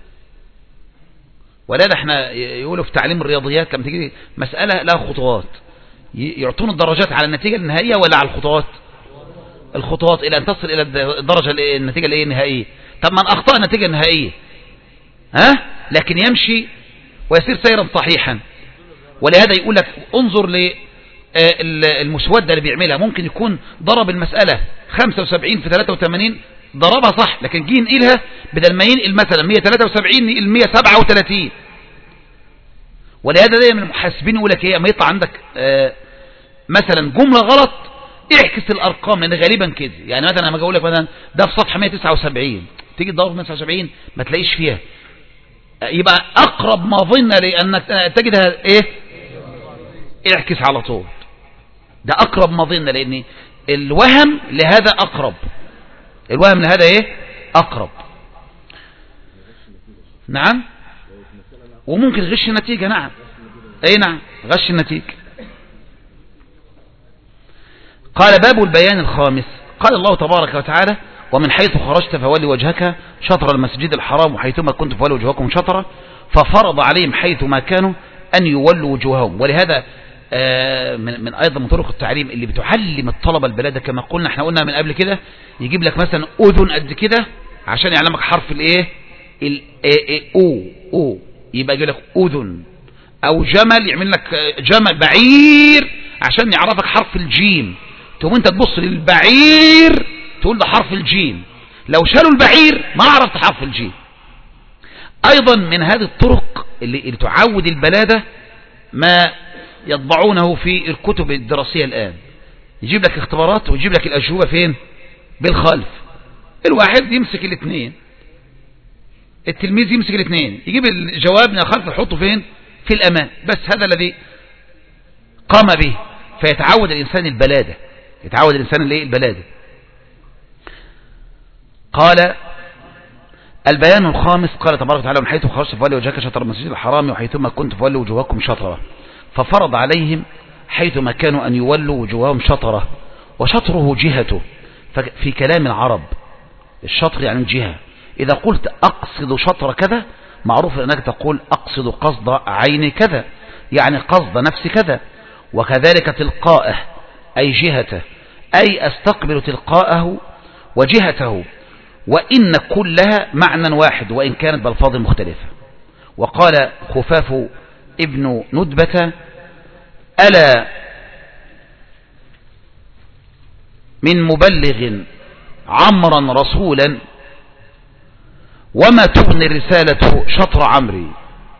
ولذا احنا يقولوا في تعليم الرياضيات لما تيجي مسألة لها خطوات يعطون الدرجات على النتيجة النهائية ولا على الخطوات؟ الخطوات إلى أن تصل إلى الدرجة النتيجة الإيه النهائية. طب من أخطأ النتيجة النهائية ها لكن يمشي ويصير سيرا صحيحا. ولهذا يقول لك انظر للمسودة اللي بيعملها، ممكن يكون ضرب المسألة خمسة وسبعين في ثلاثة وثمانين ضربها صح، لكن جه ينقلها بدل ما ينقل مثلا مئة وثلاثة وسبعين ينقل مئة وسبعة وثلاثين. ولهذا دايما المحاسبين يقول لك ايه، اما يطلع عندك آه مثلا جملة غلط اعكس الارقام، لان غالبا كده. يعني مثلا لما اجي اقول لك مثلا ده في صفحة مئة وتسعة وسبعين تيجي تدور في مئة وتسعة وسبعين ما تلاقيش فيها، يبقى اقرب ما ظن لانك تجدها ايه، اعكس على طول. ده اقرب ما ظن، لان الوهم لهذا اقرب، الوهم لهذا ايه اقرب. نعم، وممكن غش النتيجة. نعم اي نعم غش النتيجة. قال باب البيان الخامس. قال الله تبارك وتعالى ومن حيث خرجت فولي وجهك شطر المسجد الحرام وحيثما كنت فولوا وجوهكم شطره، ففرض عليهم حيثما كانوا أن يولوا وجوههم. ولهذا من من أيضا من طرق التعليم اللي بتعلم الطلبة البلادة كما قلنا، احنا قلنا من قبل كده يجيب لك مثلا أذن قد كده عشان يعلمك حرف الايه او او يبقى يجيب لك أذن، أو جمل يعمل لك جمل، بعير عشان يعرفك حرف الجيم، تقوم انت تبص للبعير تقول ده حرف الجيم، لو شالوا البعير ما عرفت حرف الجيم. أيضا من هذه الطرق اللي, اللي تعود البلادة ما يطبعونه في الكتب الدراسية الآن، يجيب لك اختبارات ويجيب لك الأجوبة فين؟ بالخلف. الواحد يمسك الاثنين، التلميذ يمسك الاثنين، يجيب الجواب من الخلف يحطه فين؟ في الأمام. بس هذا الذي قام به، فيتعود الإنسان البلادة، يتعود الإنسان الايه البلادة. قال البيان الخامس. قال تبارك وتعالى من حيث خرجت فولي وجهك شطر المسجد الحرام وحيثما كنت فولوا وجوهكم شطره، ففرض عليهم حيثما كانوا أن يولوا وجوههم شطره. وشطره جهته في كلام العرب، الشطر يعني الجهة. إذا قلت أقصد شطر كذا معروف أنك تقول أقصد قصد عين كذا، يعني قصد نفس كذا. وكذلك تلقاءه أي جهته، أي أستقبل تلقاءه وجهته، وإن كلها معنى واحد وإن كانت بألفاظ مختلفة. وقال خفاف ابن ندبة ألا من مبلغ عمرا رسولا وما تغني الرسالة شطر عمري.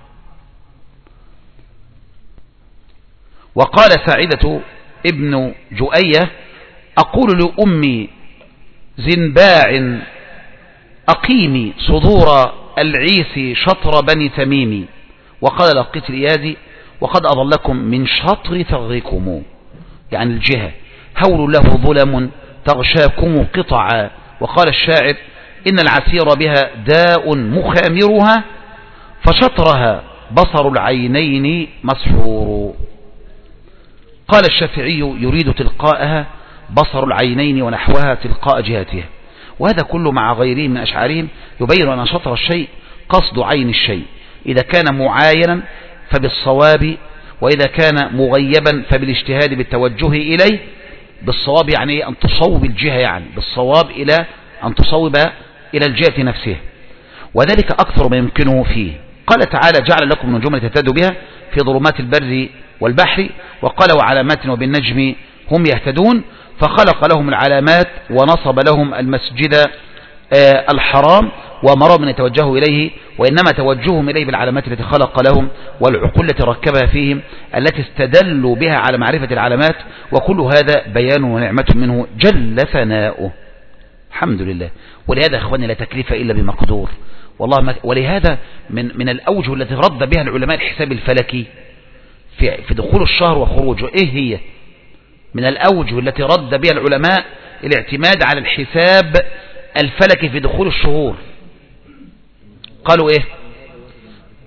وقال ساعدة ابن جؤية أقول لأمي زنباع أقيمي صدور العيس شطر بني تميم. وقال لقيت الإيادي وقد أضلكم من شطر ثغركم، يعني الجهة، هول له ظلم تغشاكم قطعا. وقال الشاعر إن العسير بها داء مخامرها فشطرها بصر العينين مسحور. قال الشافعي يريد تلقاءها بصر العينين ونحوها تلقاء جهتها. وهذا كله مع غيره من أشعارهم يبين أن شطر الشيء قصد عين الشيء، إذا كان معاينا فبالصواب، وإذا كان مغيبا فبالاجتهاد بالتوجه إليه. بالصواب يعني أن تصوب الجهة، يعني بالصواب إلى أن تصوب إلى الجهة نفسها، وذلك أكثر ما يمكنه فيه. قال تعالى جعل لكم نجوما تهتدوا بها في ظلمات البر والبحر، وقال وعلامات وبالنجم هم يهتدون. فخلق لهم العلامات ونصب لهم المسجد الحرام وأمرهم أن يتوجهوا إليه، وإنما توجههم إليه بالعلامات التي خلق لهم والعقول التي ركبها فيهم التي استدلوا بها على معرفة العلامات. وكل هذا بيان ونعمة منه جل ثناؤه. الحمد لله. ولهذا أخواني لا تكليف إلا بمقدور والله ما. ولهذا من من الأوجه التي رد بها العلماء الحساب الفلكي في في دخول الشهر وخروجه، إيه هي؟ من الأوجه التي رد بها العلماء الاعتماد على الحساب الفلكي في دخول الشهور. قالوا إيه؟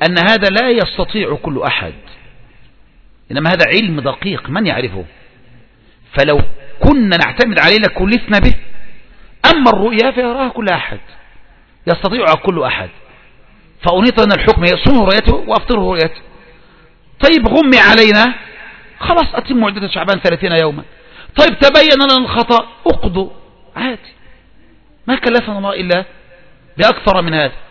أن هذا لا يستطيع كل أحد، إنما هذا علم دقيق من يعرفه، فلو كنا نعتمد عليه لكلفنا به. أما الرؤيا فيراها كل أحد، يستطيعها كل أحد، فأنيط أن الحكم يصوم رؤيته وأفطر رؤيته. طيب غمي علينا، خلاص أتم عدة شعبان ثلاثين يوما. طيب تبين لنا الخطأ، أقضوا عادي، ما كلفنا الله إلا بأكثر من هذا.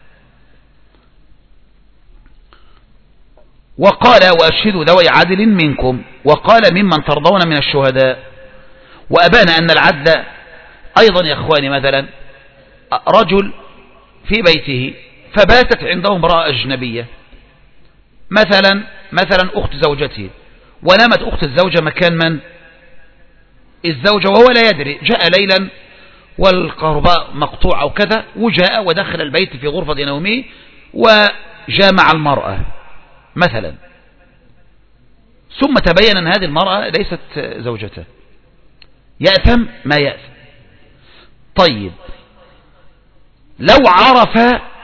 وقال وأشهدوا ذوي عدل منكم، وقال ممن ترضون من الشهداء. وأبان أن العدل أيضا يا أخواني، مثلا رجل في بيته فباتت عنده امرأة أجنبية، مثلا مثلا أخت زوجته، ونامت أخت الزوجة مكان من؟ الزوجة، وهو لا يدري. جاء ليلا والكهرباء مقطوعة أو كذا، وجاء ودخل البيت في غرفة نومه وجامع المرأة مثلا، ثم تبين أن هذه المرأة ليست زوجته، يأثم ما يأثم. طيب لو عرف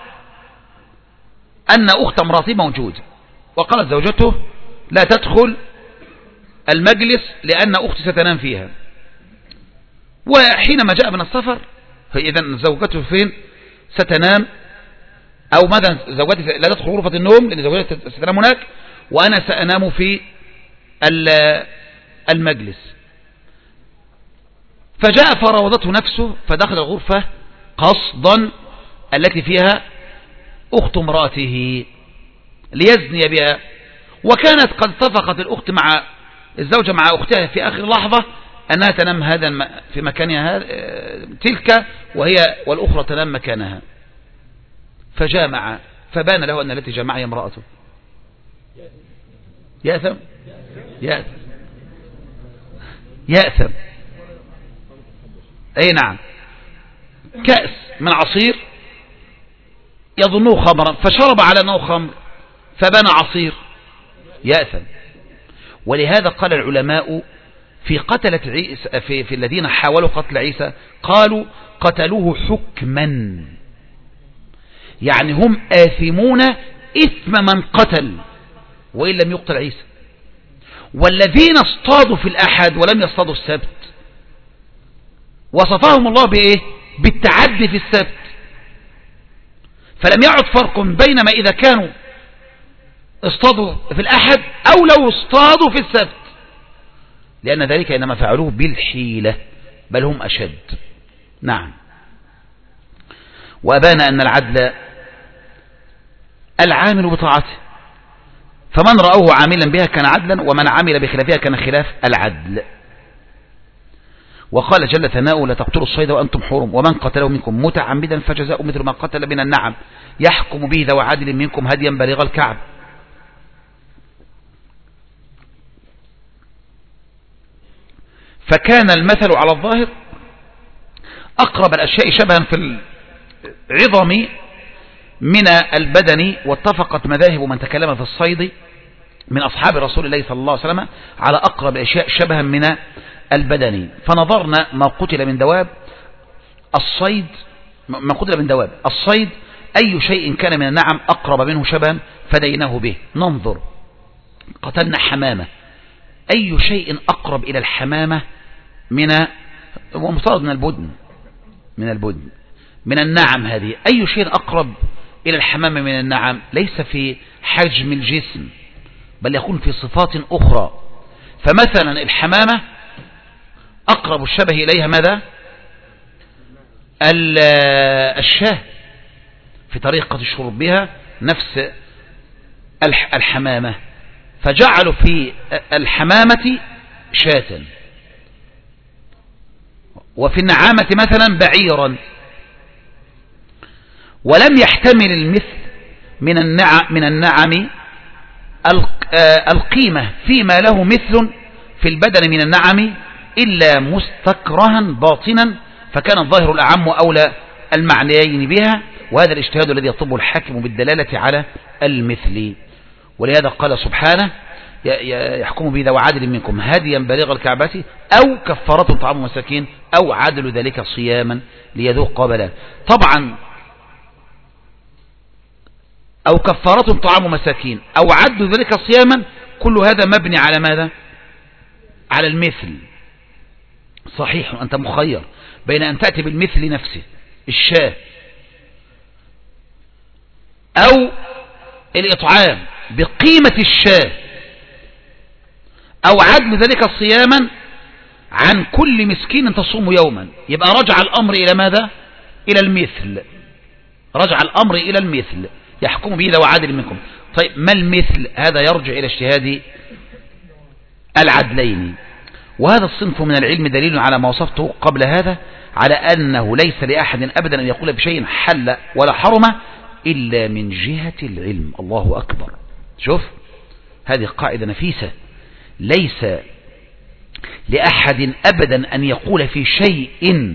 أن أخت امرأته موجودة وقالت زوجته لا تدخل المجلس لأن أختي ستنام فيها، وحينما جاء من السفر إذن زوجته فين ستنام، أو ماذا زوجتي لا تدخل غرفة النوم لأن زوجتي ستنام هناك وأنا سأنام في المجلس. فجاء فراودته نفسه فدخل الغرفة قصدا التي فيها أخت امرأته ليزني بها، وكانت قد اتفقت الأخت مع الزوجة مع أختها في آخر لحظة أنها تنام هذا في مكانها تلك وهي والأخرى تنام مكانها، فجامع فبان له أن التي جمعها امرأته. يأثم يأثم يأثم أي نعم. كأس من عصير يظنه خمرا فشرب على أنه خمر فبان عصير، يأثم. ولهذا قال العلماء في قتلة عيسى في, في الذين حاولوا قتل عيسى قالوا قتلوه حكما، يعني هم آثمون إثم من قتل وإن لم يقتل عيسى. والذين اصطادوا في الأحد ولم يصطادوا السبت وصفهم الله بإيه؟ بالتعدي في السبت، فلم يعد فرق بينما إذا كانوا اصطادوا في الأحد أو لو اصطادوا في السبت، لأن ذلك إنما فعلوه بالحيلة بل هم أشد. نعم. وأبان أن العدل العامل بطاعته، فمن رأوه عاملا بها كان عدلا ومن عمل بخلافها كان خلاف العدل. وقال جل ثناؤه لا تقتلوا الصيد وأنتم حرم ومن قتله منكم متعمدا فجزاء مثل ما قتل من النعم يحكم به ذو عدل منكم هديا بليغ الكعب. فكان المثل على الظاهر أقرب الأشياء شبها في العظم من البدن، واتفقت مذاهب من تكلم في الصيد من أصحاب رسول الله صلى الله عليه وسلم على أقرب الأشياء شبها من البدن. فنظرنا ما قتل من دواب الصيد ما قتل من دواب الصيد أي شيء كان من النعم أقرب منه شبها فديناه به. ننظر قتلنا حمامة، أي شيء أقرب إلى الحمامة من ومفترض من البدن من البدن من النعم، هذه أي شيء أقرب إلى الحمامة من النعم؟ ليس في حجم الجسم بل يكون في صفات أخرى. فمثلا الحمامة أقرب الشبه إليها ماذا؟ الشاه في طريقة شربها نفس الحمامة، فجعلوا في الحمامة شاة، وفي النعامة مثلا بعيرا، ولم يحتمل المثل من النعم من النعم القيمة فيما له مثل في البدن من النعم إلا مستكرها باطنا، فكان الظاهر الأعم أولى المعنيين بها، وهذا الاجتهاد الذي يطلبه الحاكم بالدلالة على المثل. ولهذا قال سبحانه يحكم به ذو عدل منكم هديا بليغ الكعبة أو كفارة طعام مساكين أو عدل ذلك صياما ليذوق وبلا. طبعا أو كفارة طعام مساكين أو عد ذلك صياما، كل هذا مبني على ماذا؟ على المثل. صحيح أنت مخير بين أن تأتي بالمثل نفسه الشاة أو الإطعام بقيمة الشاة أو عدل ذلك صياما عن كل مسكين تصوم يوما، يبقى رجع الأمر إلى ماذا؟ إلى المثل. رجع الأمر إلى المثل يحكم به ذو عدل منكم. طيب ما المثل؟ هذا يرجع إلى اجتهاد العدلين. وهذا الصنف من العلم دليل على ما وصفته قبل هذا، على أنه ليس لأحد أبدا أن يقول بشيء حل ولا حرم إلا من جهة العلم. الله أكبر. شوف هذه قاعدة نفيسة، ليس لأحد أبدا أن يقول في شيء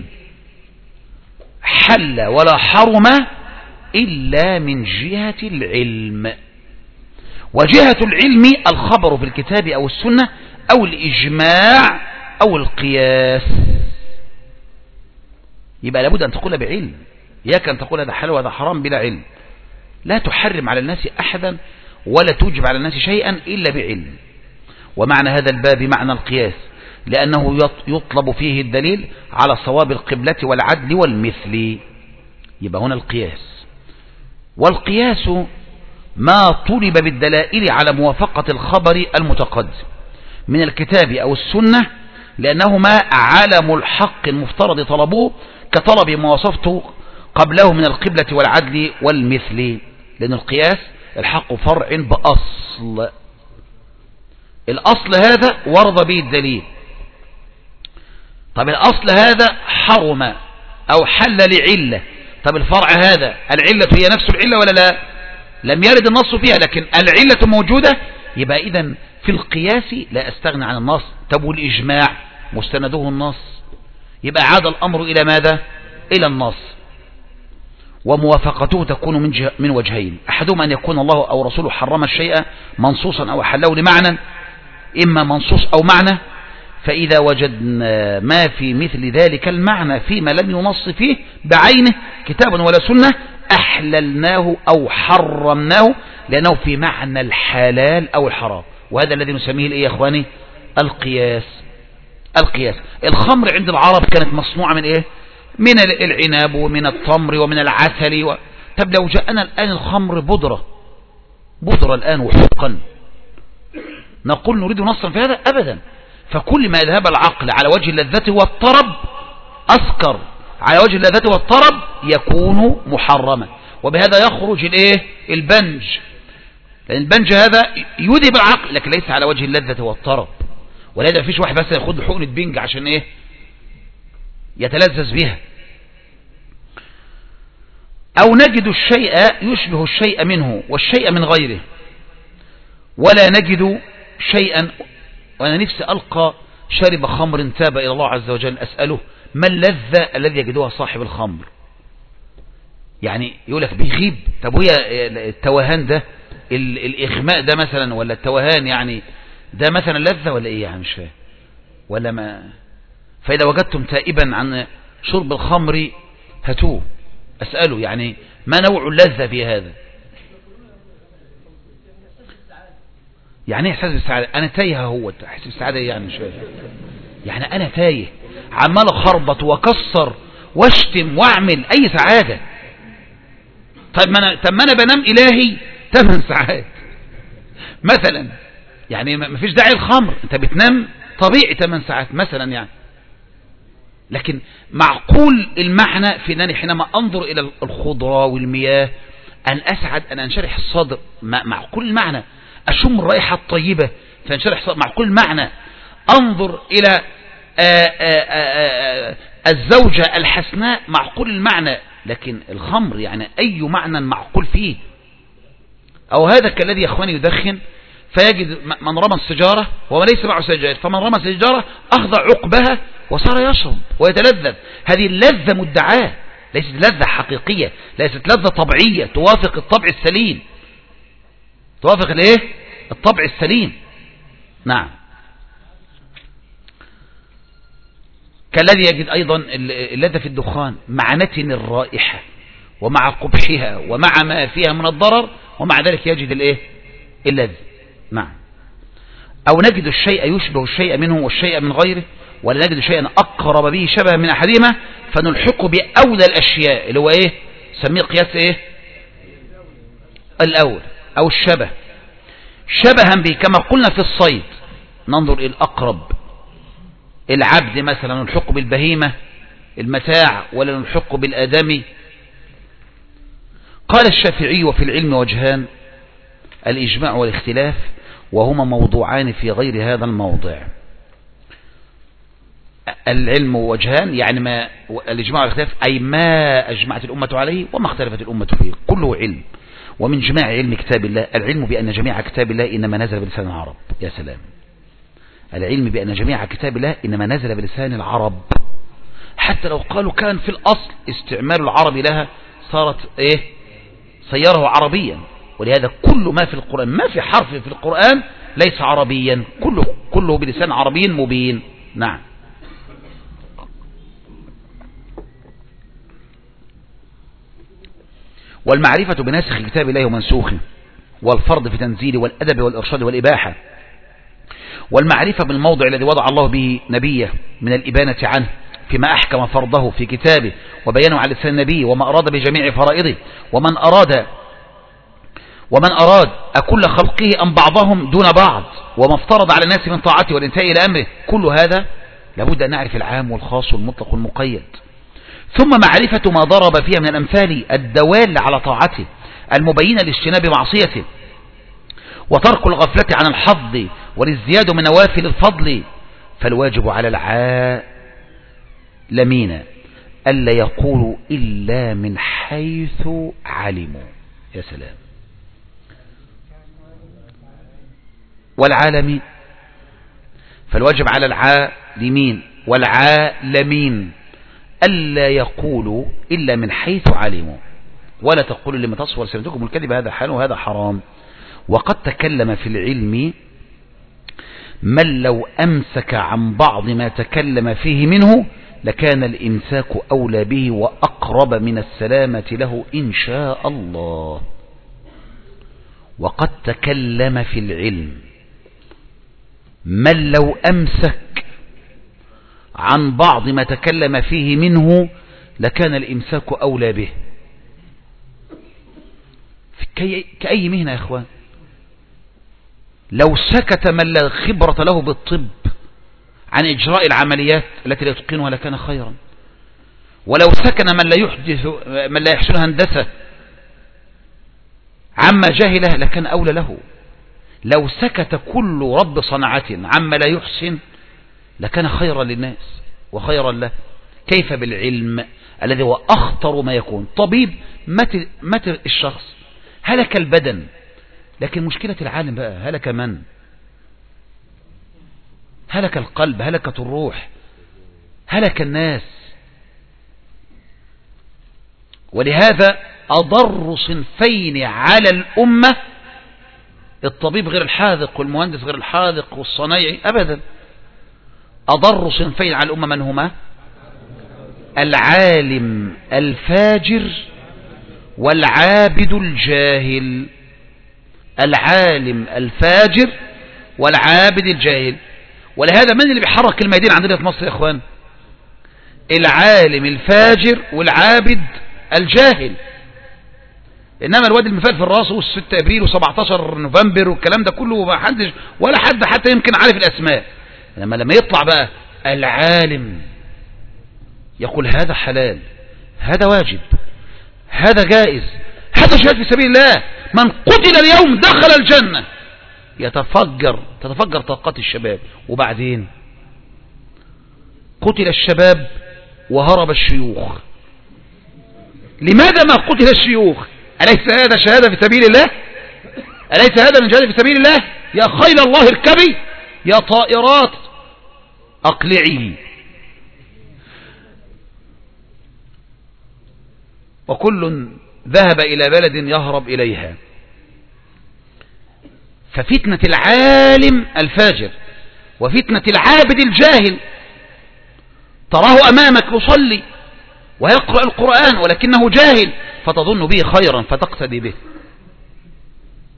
حل ولا حرم إلا من جهة العلم. وجهة العلم الخبر في الكتاب أو السنة أو الإجماع أو القياس. يبقى لابد أن تقول بعلم، إياك أن تقول هذا حلال وهذا حرام بلا علم. لا تحرم على الناس أحدا ولا توجب على الناس شيئا إلا بعلم. ومعنى هذا الباب معنى القياس، لأنه يطلب فيه الدليل على صواب القبلة والعدل والمثل. يبقى هنا القياس. والقياس ما طلب بالدلائل على موافقة الخبر المتقدم من الكتاب أو السنة، لأنهما علم الحق المفترض طلبوه، كطلب ما وصفته قبله من القبلة والعدل والمثل. لأن القياس الحق فرع بأصل، الأصل هذا ورد به الدليل. طب الأصل هذا حرم أو حل لعلة، طب الفرع هذا العلة هي نفس العلة ولا لا؟ لم يرد النص فيها لكن العلة موجودة، يبقى إذن في القياس لا أستغنى عن النص. طب والإجماع مستنده النص، يبقى عاد الأمر إلى ماذا؟ إلى النص. وموافقته تكون من, جه من وجهين، أحدهما أن يكون الله أو رسوله حرم الشيء منصوصا أو حله لمعنى، إما منصوص أو معنى، فإذا وجدنا ما في مثل ذلك المعنى فيما لم ينص فيه بعينه كتابا ولا سنة أحللناه أو حرمناه، لأنه في معنى الحلال أو الحرام. وهذا الذي نسميه الإيه يا أخواني؟ القياس. القياس. الخمر عند العرب كانت مصنوعة من إيه؟ من العناب ومن التمر ومن العسل و... طب لو جاءنا الآن الخمر بودرة بودرة الآن وحقا، نقول نريد نصا في هذا؟ أبدا. فكل ما يذهب العقل على وجه اللذة والطرب أسكر على وجه اللذة والطرب يكون محرما، وبهذا يخرج الايه؟ البنج، لأن البنج هذا يذهب العقل لكن ليس على وجه اللذة والطرب. ولذا مفيش واحد بس ياخد حقنة بنج عشان ايه؟ يتلذذ بها. أو نجد الشيء يشبه الشيء منه والشيء من غيره، ولا نجد شيئا. وأنا نفسي ألقى شارب خمر تاب إلى الله عز وجل أسأله ما اللذة الذي يجدها صاحب الخمر؟ يعني يقول لك بيغيب. طب وهي التوهان ده الإغماء ده مثلا، ولا التوهان يعني ده مثلا لذة ولا إيه؟ يعني مش فاهم ولا ما. فإذا وجدتم تائبا عن شرب الخمر هاتوه أسأله يعني ما نوع اللذة في هذا؟ يعني احساس بالسعادة. انا تايه، هو احساس بالسعادة يعني مش فاهم. يعني انا تايه عمال اخربط واكسر واشتم واعمل اي سعادة. طيب ما انا طب ما انا بنام الهي ثمان ساعات مثلا، يعني ما فيش داعي الخمر، انت بتنام طبيعي ثمان ساعات مثلا يعني. لكن معقول المعنى في انني حينما انظر الى الخضرة والمياه ان اسعد، ان انشرح الصدر. معقول المعنى أشم الرائحة الطيبة فانشرح. معقول المعنى أنظر إلى آآ آآ الزوجة الحسناء. معقول المعنى. لكن الخمر يعني أي معنى معقول فيه؟ أو هذا كالذي يا أخواني يدخن فيجد من رمى السجارة وما ليس معه سجائر، فمن رمى السجارة أخذ عقبها وصار يشرب ويتلذذ. هذه اللذة مدعاة، ليست لذة حقيقية، ليست لذة طبيعية توافق الطبع السليم، توافق الايه؟ الطبع السليم. نعم. كالذي يجد ايضا اللذة في الدخان مع نتن الرائحة ومع قبحها ومع ما فيها من الضرر ومع ذلك يجد الايه الذي. نعم. او نجد الشيء يشبه الشيء منه والشيء من غيره، ولا نجد شيئا اقرب به شبه من احدهما فنلحقه باولى الاشياء اللي هو ايه سميه قياس ايه الاول او الشبه، شبها به كما قلنا في الصيد ننظر الى الاقرب، العبد مثلا نلحقه بالبهيمة المتاع ولا نلحقه بالآدمي. قال الشافعي وفي العلم وجهان الإجماع والاختلاف وهما موضوعان في غير هذا الموضع. العلم وجهان يعني ما الإجماع والاختلاف أي ما أجمعت الأمة عليه وما اختلفت الأمة فيه، كله علم. ومن جماع علم كتاب الله العلم بأن جميع كتاب الله إنما نزل بلسان العرب. يا سلام، العلم بأن جميع كتاب الله إنما نزل بلسان العرب، حتى لو قالوا كان في الأصل استعمال العرب لها صارت إيه صيره عربيا. ولهذا كل ما في القرآن، ما في حرف في القرآن ليس عربيا، كله كله بلسان عربي مبين. نعم. والمعرفة بناسخ كتاب الله ومنسوخه، والفرض في تنزيله، والأدب والإرشاد والإباحة، والمعرفة بالموضع الذي وضع الله به نبيه من الإبانة عنه فيما أحكم فرضه في كتابه وبيانه على لسان النبي، وما أراد بجميع فرائضه، ومن أراد ومن أراد أكل خلقه أم بعضهم دون بعض، وما افترض على الناس من طاعته والانتهاء إلى أمره. كل هذا لابد أن نعرف العام والخاص والمطلق والمقيد. ثم معرفة ما ضرب فيها من الأمثال الدوال على طاعته المبينة لاجتناب معصيته، وترك الغفلة عن الحظ والازدياد من نوافل الفضل. فالواجب على العالمين ألا يقولوا إلا من حيث علموا. يا سلام. والعالمين، فالواجب على العالمين والعالمين ألا يقولوا إلا من حيث علموا، ولا تقولوا لما تصور سنتكم الكذب هذا حلال وهذا حرام. وقد تكلم في العلم من لو أمسك عن بعض ما تكلم فيه منه لكان الإمساك أولى به وأقرب من السلامة له إن شاء الله. وقد تكلم في العلم من لو أمسك عن بعض ما تكلم فيه منه لكان الإمساك أولى به. كأي مهنة يا إخوان، لو سكت من لا خبرة له بالطب عن إجراء العمليات التي لا يتقنها لكان خيرا، ولو سكن من لا يحدث من لا يحسن هندسة عما جاهله لكان أولى له. لو سكت كل رب صنعة عما لا يحسن لكان خيرا للناس وخيرا له. كيف بالعلم الذي هو أخطر ما يكون؟ طبيب مات مات الشخص، هلك البدن، لكن مشكلة العالم بقى هلك من؟ هلك القلب، هلكت الروح، هلك الناس. ولهذا أضر صنفين على الأمة الطبيب غير الحاذق والمهندس غير الحاذق والصنايعي أبدا. أضر صنفين على الأمة من هما؟ العالم الفاجر والعابد الجاهل. العالم الفاجر والعابد الجاهل. ولهذا من اللي بيحرك الميادين عندنا في مصر يا اخوان؟ العالم الفاجر والعابد الجاهل. انما الواد المفال في الراس والستة ابريل وسبعتاشر نوفمبر والكلام ده كله ما حدش ولا حد حتى يمكن عارف الاسماء. لما لما يطلع بقى العالم يقول هذا حلال، هذا واجب، هذا جائز، هذا جهاد في سبيل الله، من قتل اليوم دخل الجنة، يتفجر تتفجر طاقات الشباب. وبعدين قتل الشباب وهرب الشيوخ. لماذا ما قتل الشيوخ؟ أليس هذا شهادة في سبيل الله؟ أليس هذا من جهاد في سبيل الله؟ يا خيل الله اركبي، يا طائرات أقلعي. وكل ذهب إلى بلد يهرب إليها. ففتنة العالم الفاجر وفتنة العابد الجاهل، تراه أمامك يصلي ويقرأ القرآن ولكنه جاهل فتظن به خيرا فتقتدي به.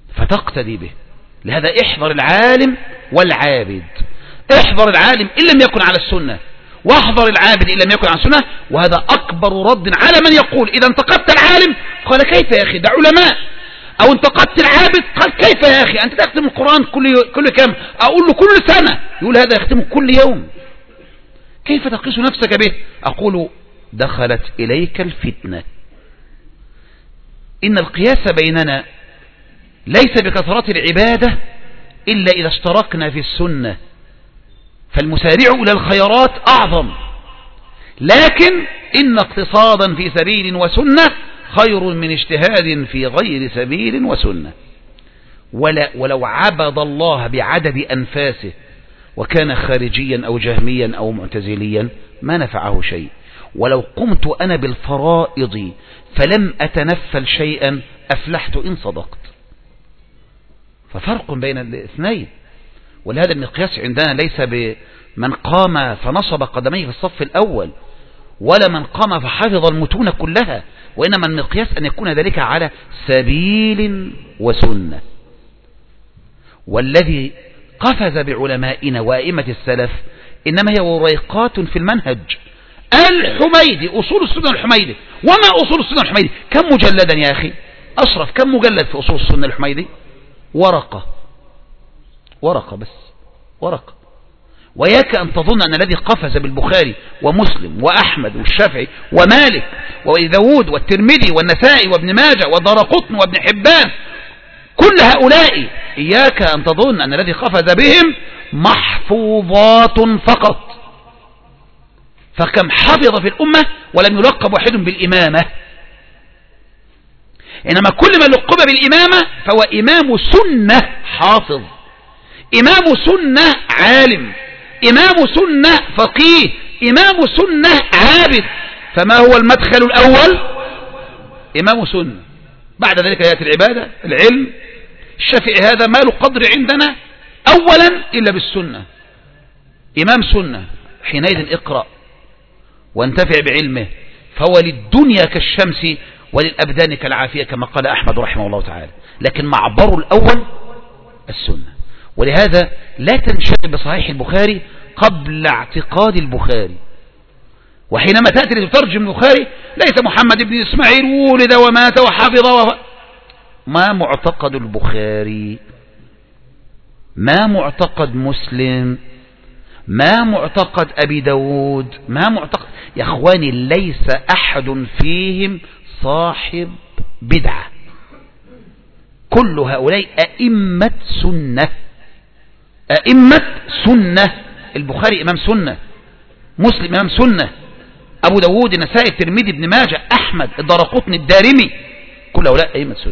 فتقتدي به. لهذا احذر العالم والعابد. احذر العالم إن لم يكن على السنة، واحذر العابد إن لم يكن على السنة. وهذا أكبر رد على من يقول إذا انتقدت العالم قال كيف يا أخي ده علماء، أو انتقدت العابد قال كيف يا أخي أنت تختم القرآن كل كل كم، أقول له كل سنة، يقول هذا يختمه كل يوم، كيف تقيس نفسك به؟ أقول دخلت إليك الفتنة. إن القياس بيننا ليس بكثرة العبادة إلا إذا اشتركنا في السنة، فالمسارع إلى الخيرات أعظم، لكن إن اقتصادا في سبيل وسنة خير من اجتهاد في غير سبيل وسنة. ولا ولو عبد الله بعدد أنفاسه وكان خارجيا أو جهميا أو معتزليا ما نفعه شيء. ولو قمت أنا بالفرائض فلم أتنفل شيئا أفلحت إن صدقت. ففرق بين الاثنين. ولهذا المقياس عندنا ليس بمن قام فنصب قدميه في الصف الأول ولا من قام فحفظ المتون كلها، وإنما المقياس أن يكون ذلك على سبيل وسنة. والذي قفز بعلمائنا وأئمة السلف إنما هي وريقات في المنهج. الحميدي أصول السنة الحميدي، وما أصول السنة الحميدي؟ كم مجلدا يا أخي أشرف؟ كم مجلد في أصول السنة الحميدي؟ ورقة ورقة بس ورقة. وياك أن تظن أن الذي قفز بالبخاري ومسلم وأحمد والشافعي ومالك وداود والترمذي والنسائي وابن ماجه ودارقطن وابن حبان كل هؤلاء، إياك أن تظن أن الذي قفز بهم محفوظات فقط. فكم حفظ في الأمة ولم يلقب واحد بالإمامة، إنما كل من لقب بالإمامة فهو إمام سنة حافظ، إمام سنة عالم، إمام سنة فقيه، إمام سنة عابد. فما هو المدخل الأول؟ إمام سنة. بعد ذلك يأتي العبادة العلم. الشافعي هذا ما له قدر عندنا أولا إلا بالسنة، إمام سنة. حينئذ اقرأ وانتفع بعلمه، فهو للدنيا كالشمس وللأبدان كالعافية كما قال أحمد رحمه الله تعالى. لكن معبره الأول السنة. ولهذا لا تنشغل بصحيح البخاري قبل اعتقاد البخاري. وحينما تأتي لتترجم البخاري ليس محمد بن إسماعيل ولد ومات وحفظ وف... ما معتقد البخاري، ما معتقد مسلم، ما معتقد أبي داود، ما معتقد يا أخواني. ليس أحد فيهم صاحب بدعة، كل هؤلاء أئمة سنة، أئمة سنة. البخاري إمام سنة، مسلم إمام سنة، أبو داود النسائي الترمذي ابن ماجه أحمد الدارقطني الدارمي كل هؤلاء أئمة سنة.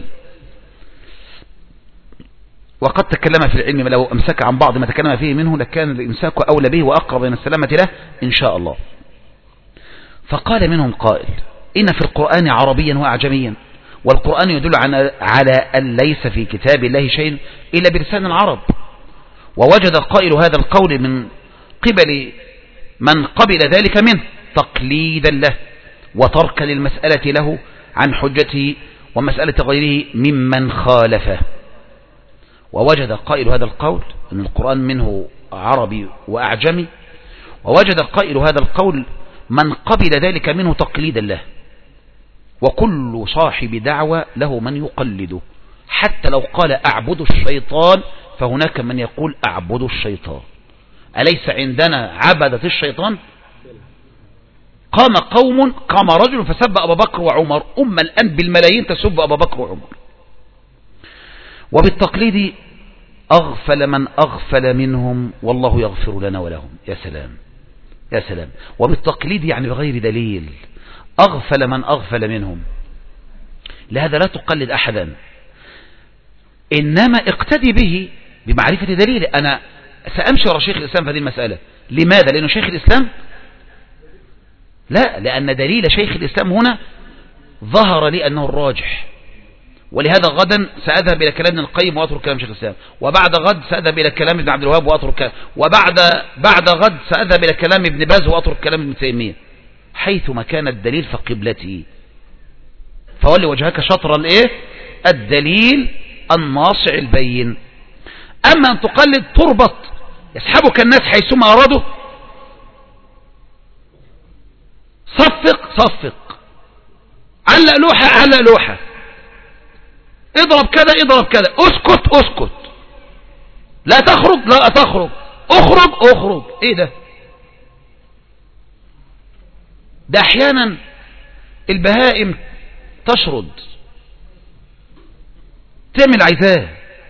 وقد تكلم في العلم، لو أمسك عن بعض ما تكلم فيه منه لكان الإمساك أولى به وأقرب من السلامة له إن شاء الله. فقال منهم قائل إن في القرآن عربيا وأعجميا، والقرآن يدل على أن ليس في كتاب الله شيء إلا بلسان العرب. ووجد قائل هذا القول من قبل من قبل ذلك منه تقليدا له وتركا للمسألة له عن حجته ومسألة غيره ممن خالفه. ووجد قائل هذا القول أن القرآن منه عربي وأعجمي، ووجد قائل هذا القول من قبل ذلك منه تقليدا له. وكل صاحب دعوة له من يقلده، حتى لو قال أعبد الشيطان فهناك من يقول أعبد الشيطان. أليس عندنا عبدة الشيطان؟ قام قوم قام رجل فسب أبا بكر وعمر، أم الآن بالملايين تسب أبا بكر وعمر. وبالتقليد أغفل من أغفل منهم والله يغفر لنا ولهم. يا سلام يا سلام. وبالتقليد يعني بغير دليل، أغفل من أغفل منهم. لهذا لا تقلد أحدا، إنما اقتدي به بمعرفة دليله. أنا سأمشي ورا شيخ الإسلام في هذه المسألة. لماذا؟ لأنه شيخ الإسلام؟ لا، لأن دليل شيخ الإسلام هنا ظهر لي أنه الراجح. ولهذا غدا سأذهب إلى كلام ابن القيم وأترك كلام شيخ الإسلام، وبعد غد سأذهب إلى كلام ابن عبد الوهاب وأترك كلام، وبعد بعد غد سأذهب إلى كلام ابن باز وأترك كلام ابن تيمية. حيثما كان الدليل فقبلتي، فولي وجهك شطر الايه الدليل الناصع البين. أما أن تقلد تربط يسحبك الناس حيثما أرادوا، صفق صفق، علق لوحة علق لوحة، اضرب كذا اضرب كذا، اسكت اسكت، لا تخرج لا تخرج، اخرج اخرج. ايه ده؟ ده احيانا البهائم تشرد تعمل عايزاه.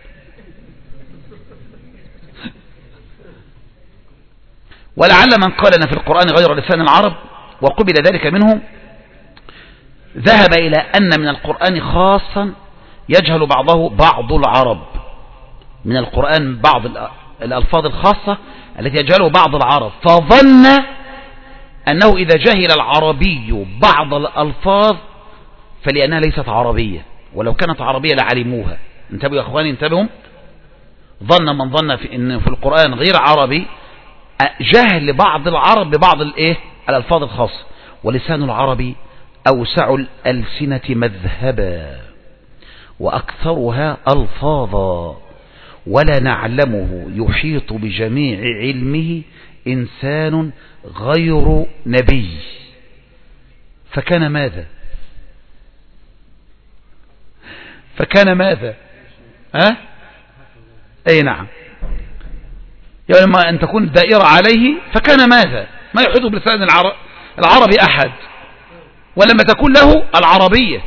ولعل من قال ان في القرآن غير لسان العرب وقبل ذلك منه ذهب الى ان من القرآن خاصا يجهل بعضه بعض العرب، من القرآن بعض الألفاظ الخاصة التي يجهله بعض العرب، فظن أنه إذا جهل العربي بعض الألفاظ فلأنها ليست عربية، ولو كانت عربية لعلموها. انتبهوا يا أخواني انتبهوا. ظن من ظن في أن في القرآن غير عربي جهل بعض العرب ببعض الإيه الألفاظ الخاصة. ولسان العربي أوسع الألسنة مذهبا وأكثرها ألفاظا، ولا نعلمه يحيط بجميع علمه إنسان غير نبي. فكان ماذا فكان ماذا ها أي نعم، يعني ما أن تكون الدائرة عليه فكان ماذا ما يحيط بلسان العربي أحد، ولما تكون له العربية.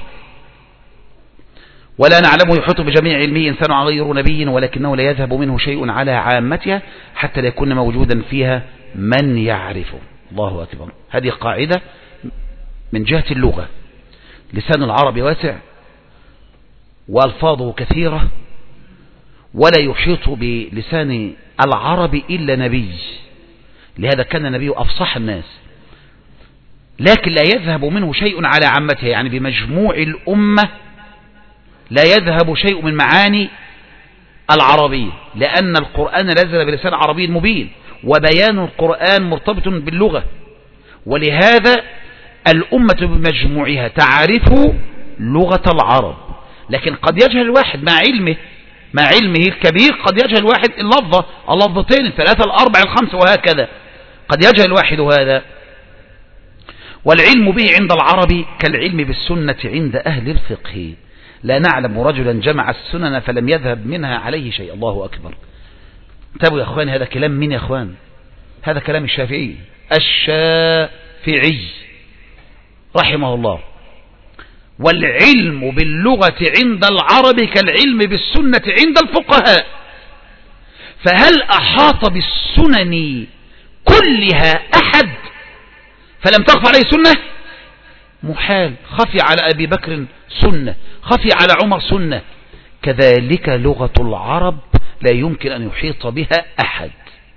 ولا نعلمه يحيط بجميع علمه إنسان غير نبي، ولكنه لا يذهب منه شيء على عامتها حتى لا يكون موجودا فيها من يعرفه. الله أكبر. هذه قاعدة من جهة اللغة. لسان العرب واسع وألفاظه كثيرة، ولا يحيط بلسان العرب إلا نبي، لهذا كان النبي أفصح الناس، لكن لا يذهب منه شيء على عامتها، يعني بمجموع الأمة لا يذهب شيء من معاني العربية، لأن القرآن نزل بلسان عربي مبين، وبيان القرآن مرتبط باللغة، ولهذا الأمة بمجموعها تعرف لغة العرب. لكن قد يجهل الواحد مع علمه مع علمه الكبير، قد يجهل الواحد اللفظة اللفظتين الثلاثة الأربع الخمسة وهكذا، قد يجهل الواحد هذا. والعلم به عند العرب كالعلم بالسنة عند أهل الفقه. لا نعلم رجلا جمع السنن فلم يذهب منها عليه شيء. الله أكبر. انتبهوا يا أخوان، هذا كلام من يا أخوان؟ هذا كلام الشافعي الشافعي رحمه الله. والعلم باللغة عند العرب كالعلم بالسنة عند الفقهاء. فهل أحاط بالسنن كلها أحد فلم تخف عليه سنة؟ محال. خفي على أبي بكر سنة، خفي على عمر سنة. كذلك لغة العرب لا يمكن أن يحيط بها أحد.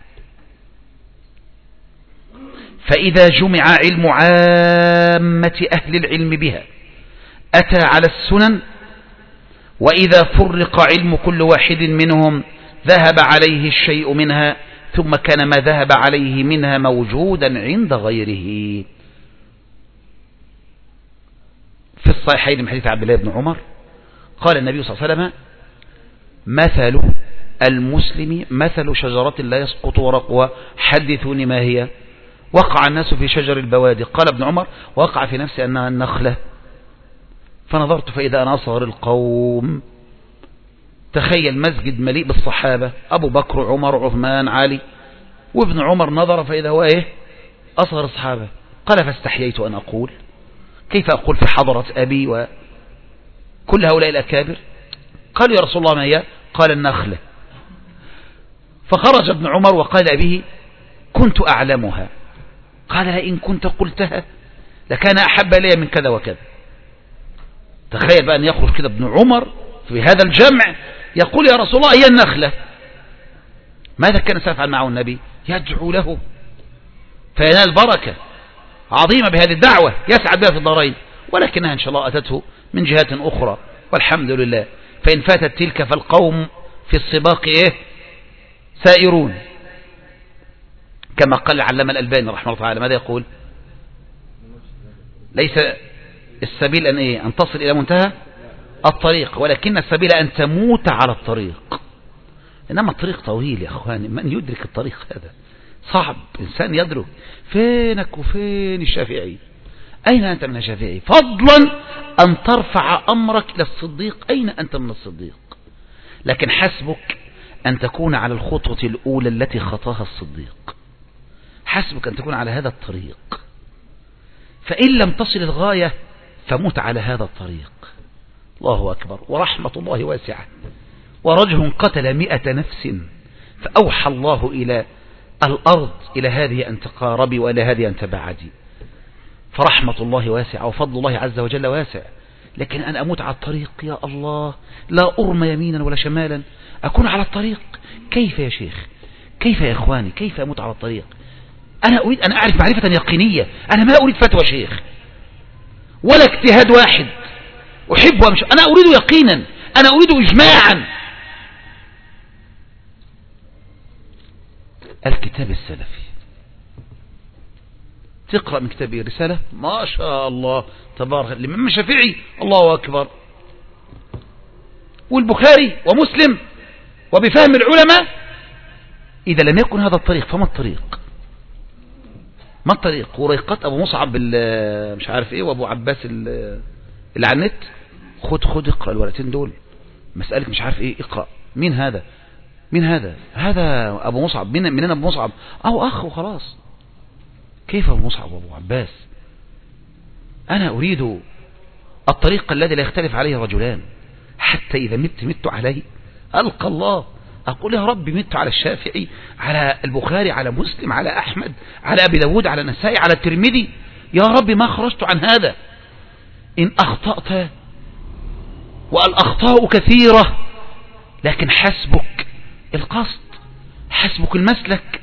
فإذا جمع علم عامة أهل العلم بها أتى على السنن، وإذا فرق علم كل واحد منهم ذهب عليه الشيء منها، ثم كان ما ذهب عليه منها موجودا عند غيره. في الصحيحين من حديث عبد الله بن عمر قال النبي صلى الله عليه وسلم: مثل المسلم مثل شجرة لا يسقط ورقها، حدثوني ما هي؟ وقع الناس في شجر البوادي. قال ابن عمر: وقع في نفسي أنها النخلة، فنظرت فإذا أنا أصغر القوم. تخيل مسجد مليء بالصحابة، أبو بكر عمر عثمان علي، وابن عمر نظر فإذا هو إيه؟ أصغر الصحابة. قال: فاستحييت أن أقول، كيف أقول في حضرة أبي وكل هؤلاء الأكابر؟ قالوا: يا رسول الله ما هي؟ قال: النخلة. فخرج ابن عمر وقال أبيه: كنت أعلمها. قال: لئن كنت قلتها لكان أحب لي من كذا وكذا. تخيل بقى أن يخرج كده ابن عمر في هذا الجمع يقول: يا رسول الله هي النخلة. ماذا كان سيفعل معه النبي؟ يدعو له فينال بركة عظيمة بهذه الدعوة يسعد بها في الدارين، ولكنها إن شاء الله أتته من جهات أخرى، والحمد لله. فإن فاتت تلك فالقوم في السباق إيه؟ سائرون، كما قال العلامة الألباني رحمه الله تعالى. ماذا يقول؟ ليس السبيل أن إيه؟ أن تصل إلى منتهى الطريق، ولكن السبيل أن تموت على الطريق. إنما الطريق طويل يا أخواني، من يدرك الطريق هذا صعب إنسان يدرك. فينك وفين الشافعي؟ أين أنت من الشافعي؟ فضلا أن ترفع أمرك إلى الصديق، أين أنت من الصديق؟ لكن حسبك أن تكون على الخطوة الأولى التي خطاها الصديق، حسبك أن تكون على هذا الطريق، فإن لم تصل الغاية فمت على هذا الطريق. الله أكبر. ورحمة الله واسعة. ورجل قتل مئة نفس فأوحى الله إلى الأرض إلى هذه أن تقاربي وإلى هذه أن تبعدي. فرحمة الله واسعة وفضل الله عز وجل واسع. لكن أن أموت على الطريق يا الله، لا أرمى يمينا ولا شمالا، أكون على الطريق. كيف يا شيخ؟ كيف يا إخواني؟ كيف أموت على الطريق؟ أنا أريد أن أعرف معرفة يقينية، أنا ما أريد فتوى شيخ ولا اجتهاد واحد أحب وأمشي، أنا أريد يقينا، أنا أريد إجماعا. الكتاب السلفي، تقرأ من كتابه الرسالة ما شاء الله تبارك الإمام الشافعي، الله أكبر، والبخاري ومسلم وبفهم العلماء. إذا لم يكن هذا الطريق فما الطريق؟ ما الطريق؟ وريقات أبو مصعب مش عارف إيه وأبو عباس اللي على النت، خد خد اقرأ الورقتين دول، مسألة مش عارف إيه، اقرأ. مين هذا؟ مين هذا؟ هذا أبو مصعب. من منين أبو مصعب؟ أو أخ وخلاص. كيف أبو مصعب وأبو عباس؟ أنا أريد الطريق الذي لا يختلف عليه رجلان، حتى إذا مت مت عليه ألقى الله، أقول يا رب مت على الشافعي، على البخاري، على مسلم، على أحمد، على أبي داود، على النسائي، على الترمذي، يا رب ما خرجت عن هذا. إن أخطأت، والأخطاء كثيرة، لكن حسبك القصد، حسبك المسلك.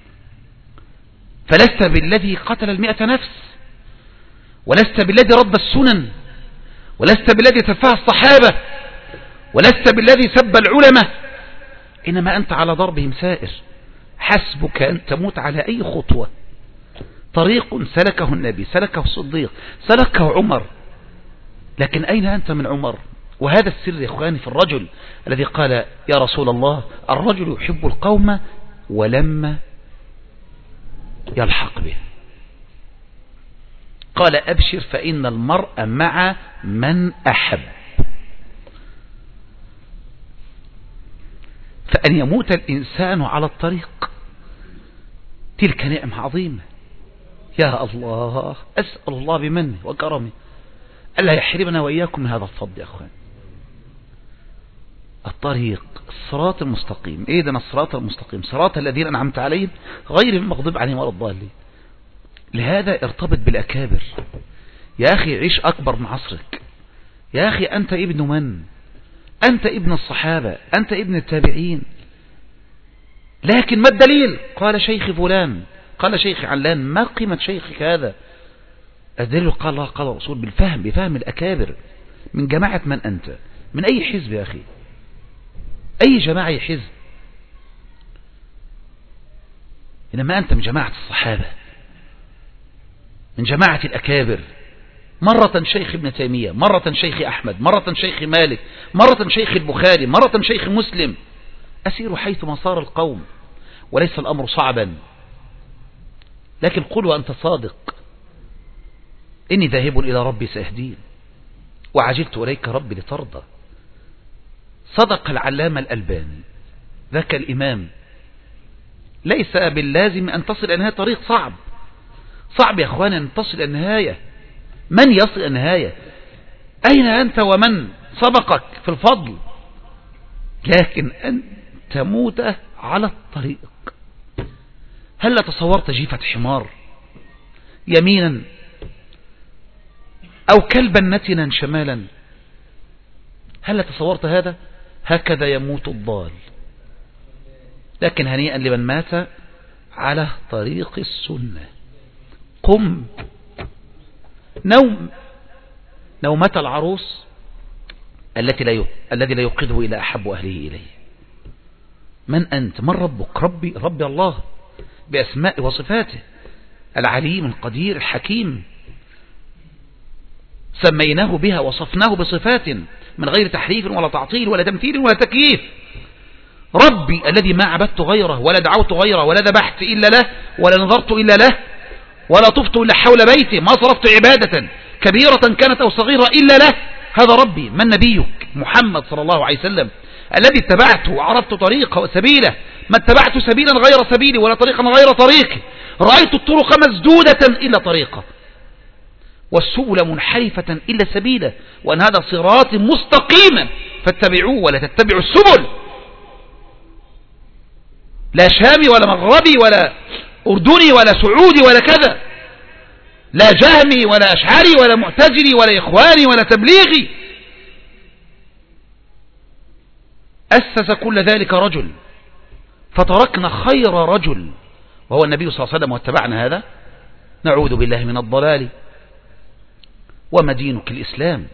فلست بالذي قتل المئة نفس، ولست بالذي رد السنن، ولست بالذي تفاه الصحابة، ولست بالذي سب العلماء، إنما أنت على ضربهم سائر. حسبك أن تموت على أي خطوة. طريق سلكه النبي، سلكه الصديق، سلكه عمر، لكن أين أنت من عمر؟ وهذا السر يا إخواني في الرجل الذي قال يا رسول الله الرجل يحب القوم ولما يلحق به، قال أبشر فإن المرء مع من أحب. فأن يموت الإنسان على الطريق تلك نعمة عظيمة. يا الله، أسأل الله بمنه وكرمه ألا يحرمنا وإياكم من هذا الفضل يا أخوان. الطريق الصراط المستقيم. إيه ده الصراط المستقيم؟ صراط الذين أنعمت عليهم غير المغضوب عليهم ولا الضالين. لهذا ارتبط بالأكابر يا أخي، عيش أكبر من عصرك يا أخي. أنت ابن من؟ أنت ابن الصحابة، أنت ابن التابعين، لكن ما الدليل؟ قال شيخ فلان، قال شيخ علان. ما قيمة شيخك هذا؟ الدليل قال الله قال الرسول بالفهم، بفهم الأكابر. من جماعة من أنت؟ من أي حزب يا أخي؟ أي جماعة حزب؟ إنما أنت من جماعة الصحابة، من جماعة الأكابر. مرة شيخ ابن تيمية، مرة شيخ أحمد، مرة شيخ مالك، مرة شيخ البخاري، مرة شيخ مسلم. أسير حيثما صار القوم، وليس الأمر صعبا. لكن قل وأنت صادق إني ذاهب إلى ربي سأهدين وعجلت إليك ربي لترضى. صدق العلامة الألباني، ذاك الإمام. ليس باللازم أن تصل إلى نهاية طريق صعب. صعب يا أخواني أن تصل إلى النهاية. من يصل إلى النهاية؟ أين أنت ومن سبقك في الفضل؟ لكن أن تموت على الطريق. هل تصورت جيفة حمار يمينا أو كلبا نتنا شمالا؟ هل تصورت هذا؟ هكذا يموت الضال. لكن هنيئا لمن مات على طريق السنة. قم نوم نومة العروس التي لا الذي لا يوقظه إلى أحب أهله إليه. من أنت؟ من ربك؟ ربي ربي الله بأسماء وصفاته، العليم القدير الحكيم، سميناه بها وصفناه بصفات من غير تحريف ولا تعطيل ولا تمثيل ولا تكييف. ربي الذي ما عبدت غيره ولا دعوت غيره ولا ذبحت إلا له ولا نظرت إلا له ولا طفت إلا حول بيته، ما صرفت عبادة كبيرة كانت أو صغيرة إلا له. هذا ربي. من نبيك؟ محمد صلى الله عليه وسلم الذي اتبعته وعرفت طريقه وسبيله، ما اتبعت سبيلا غير سبيلي ولا طريقا غير طريقي، رأيت الطرق مسدودة إلا طريقه والسبل منحرفة إلا سبيله، وأن هذا صراط مستقيما فاتبعوه ولا تتبعوا السبل. لا شامي ولا مغربي ولا أردني ولا سعودي ولا كذا، لا جهمي ولا أشعري ولا معتزلي ولا إخواني ولا تبليغي. أسس كل ذلك رجل، فتركنا خير رجل وهو النبي صلى الله عليه وسلم واتبعنا هذا. نعوذ بالله من الضلال. وما دينك الإسلام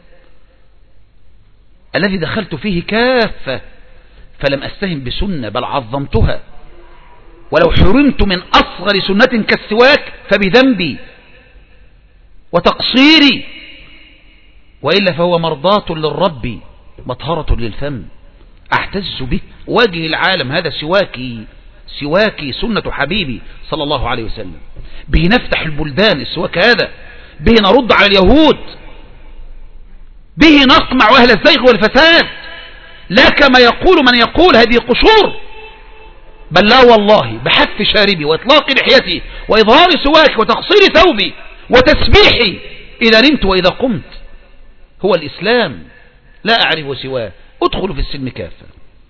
الذي دخلت فيه كافة فلم أستهم بسنة بل عظمتها، ولو حرمت من أصغر سنة كالسواك فبذنبي وتقصيري، وإلا فهو مرضاة للرب مطهرة للفم أحتز به وجه العالم. هذا سواكي سواكي سنة حبيبي صلى الله عليه وسلم، به نفتح البلدان. السواك هذا به نرد على اليهود، به نقمع أهل الزيغ والفساد، لا كما يقول من يقول هذه قشور، بل لا والله بحث شاربي وإطلاق لحيتي وإظهار سواك وتقصير ثوبي وتسبيحي إذا نمت وإذا قمت هو الإسلام، لا أعرف سواه. ادخل في السلم كافة.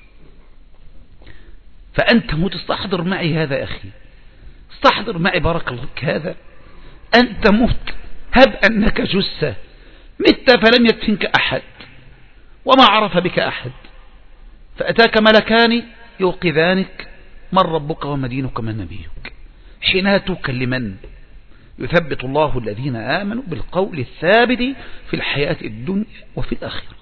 فأنت متستحضر معي هذا يا أخي، استحضر معي بارك الله فيك هذا. أنت مت، هب أنك جثة، مت فلم يدفنك أحد وما عرف بك أحد، فأتاك ملكان يوقظانك من ربك وما دينك من نبيك. حينها تكلمن يثبت الله الذين آمنوا بالقول الثابت في الحياة الدنيا وفي الآخرة.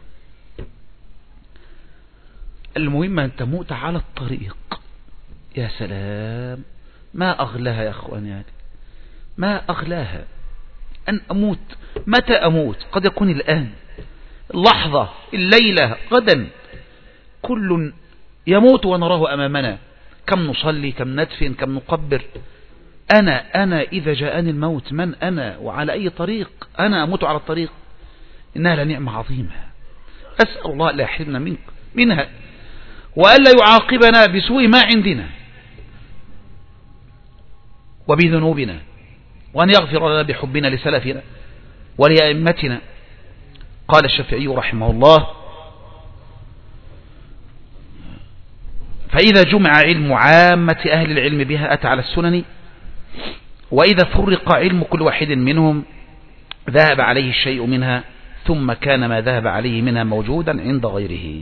المهم أن تموت على الطريق. يا سلام، ما أغلاها يا أخواني، ما أغلاها أن أموت. متى أموت؟ قد يكون الآن، اللحظة، الليلة، غدا، كل يموت ونراه أمامنا. كم نصلي، كم ندفن، كم نقبر. أنا أنا إذا جاءني الموت من أنا وعلى أي طريق؟ أنا أموت على الطريق. إنها لنعمة عظيمة، أسأل الله لا يحرمنا منك منها، وألا يعاقبنا بسوء ما عندنا وبذنوبنا، وأن يغفر لنا بحبنا لسلفنا ولأئمتنا. قال الشافعي رحمه الله: فإذا جمع علم عامة أهل العلم بها أتى على السنن، وإذا فرق علم كل واحد منهم ذهب عليه الشيء منها، ثم كان ما ذهب عليه منها موجودا عند غيره.